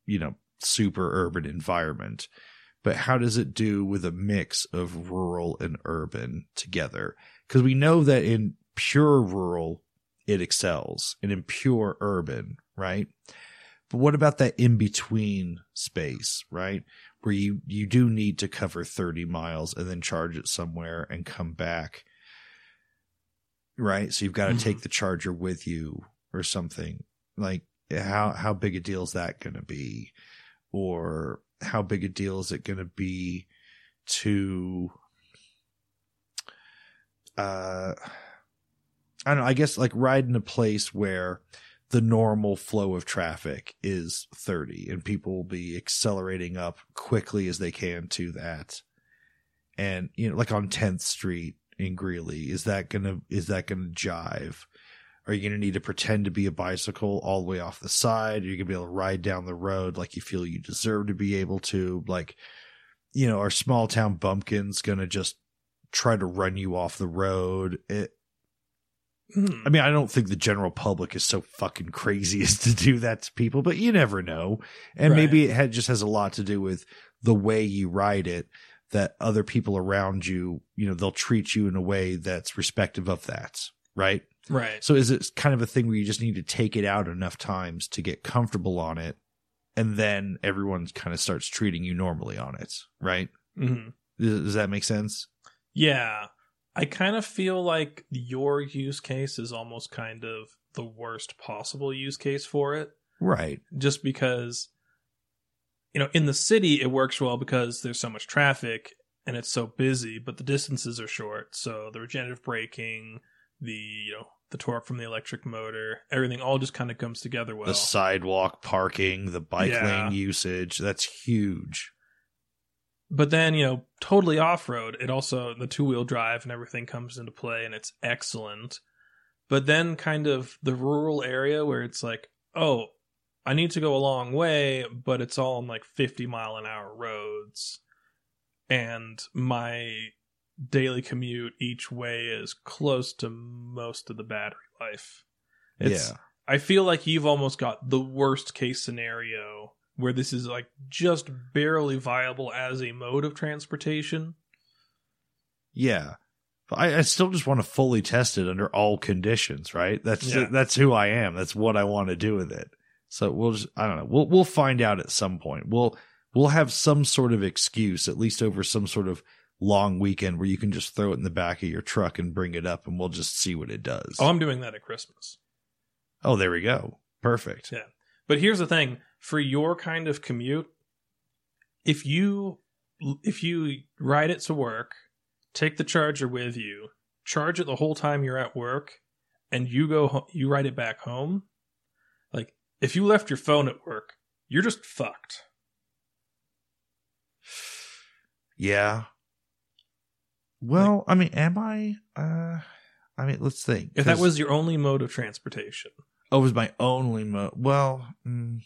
you know, super urban environment. But how does it do with a mix of rural and urban together? Because we know that in pure rural, it excels, and in pure urban, right? But what about that in-between space, right? Where you, you do need to cover thirty miles and then charge it somewhere and come back, right? So you've got to mm-hmm. take the charger with you or something. Like, how, how big a deal is that going to be? Or how big a deal is it going to be to, uh, I don't know, I guess like ride in a place where the normal flow of traffic is thirty and people will be accelerating up quickly as they can to that. And, you know, like on tenth Street in Greeley, is that going to, is that going to jive? Are you going to need to pretend to be a bicycle all the way off the side? Are you going to be able to ride down the road like you feel you deserve to be able to? Like, you know, are small town bumpkins going to just try to run you off the road? It, mm. I mean, I don't think the general public is so fucking crazy as to do that to people, but you never know. And right. maybe it had, just has a lot to do with the way you ride it, that other people around you, you know, they'll treat you in a way that's respective of that. Right. Right. So is it kind of a thing where you just need to take it out enough times to get comfortable on it, and then everyone kind of starts treating you normally on it, right? Mm-hmm. Does, does that make sense? Yeah. I kind of feel like your use case is almost kind of the worst possible use case for it. Right. Just because, you know, in the city, it works well because there's so much traffic and it's so busy, but the distances are short. So the regenerative braking, the, you know, the torque from the electric motor, everything all just kind of comes together well. The sidewalk parking, the bike yeah. lane usage, that's huge. But then, you know, totally off-road, it also, the two-wheel drive and everything comes into play, and it's excellent. But then kind of the rural area where it's like, oh, I need to go a long way, but it's all on like fifty mile an hour roads. And my daily commute each way is close to most of the battery life. It's, yeah. I feel like you've almost got the worst case scenario where this is like just barely viable as a mode of transportation. Yeah. I, I still just want to fully test it under all conditions, right? That's yeah. that's who I am. That's what I want to do with it. So we'll just, I don't know. We'll we'll find out at some point. We'll we'll have some sort of excuse, at least over some sort of long weekend, where you can just throw it in the back of your truck and bring it up, and we'll just see what it does. Oh, I'm doing that at Christmas. Oh, there we go. Perfect. Yeah. But here's the thing. For your kind of commute, if you if you ride it to work, take the charger with you, charge it the whole time you're at work, and you go ho- you ride it back home, like if you left your phone at work, you're just fucked. Yeah. Well, like, I mean, am I? Uh, I mean, let's think. If that was your only mode of transportation. Oh, it was my only mode. Well, mm,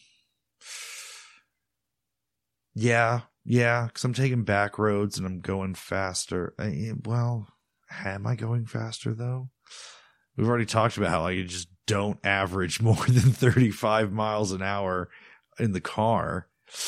yeah, yeah, because I'm taking back roads and I'm going faster. I, well, am I going faster, though? We've already talked about how I just don't average more than thirty-five miles an hour in the car.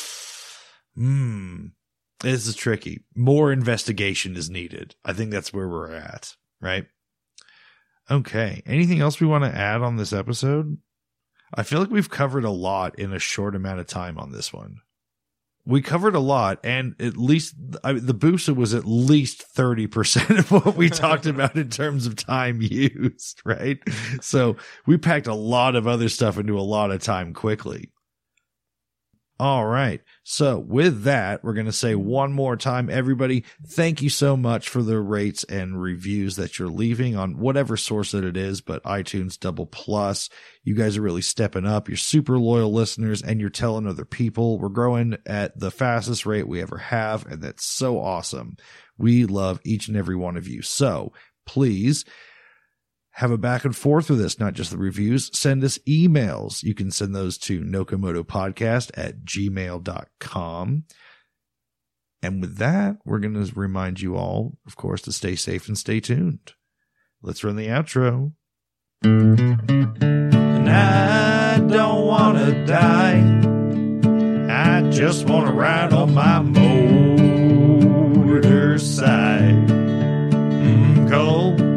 Hmm. This is tricky. More investigation is needed. I think that's where we're at, right? Okay. Anything else we want to add on this episode? I feel like we've covered a lot in a short amount of time on this one. We covered a lot, and at least I, the Busa was at least thirty percent of what we talked about in terms of time used, right? So we packed a lot of other stuff into a lot of time quickly. All right. So with that, we're going to say one more time, everybody, thank you so much for the rates and reviews that you're leaving on whatever source that it is, but iTunes Double Plus. You guys are really stepping up. You're super loyal listeners, and you're telling other people. We're growing at the fastest rate we ever have, and that's so awesome. We love each and every one of you. So please have a back and forth with us, not just the reviews. Send us emails. You can send those to nokomotopodcast at gmail dot com. And with that, we're going to remind you all, of course, to stay safe and stay tuned. Let's run the outro. And I don't want to die. just want to ride on my motorcycle. Mm, Cole.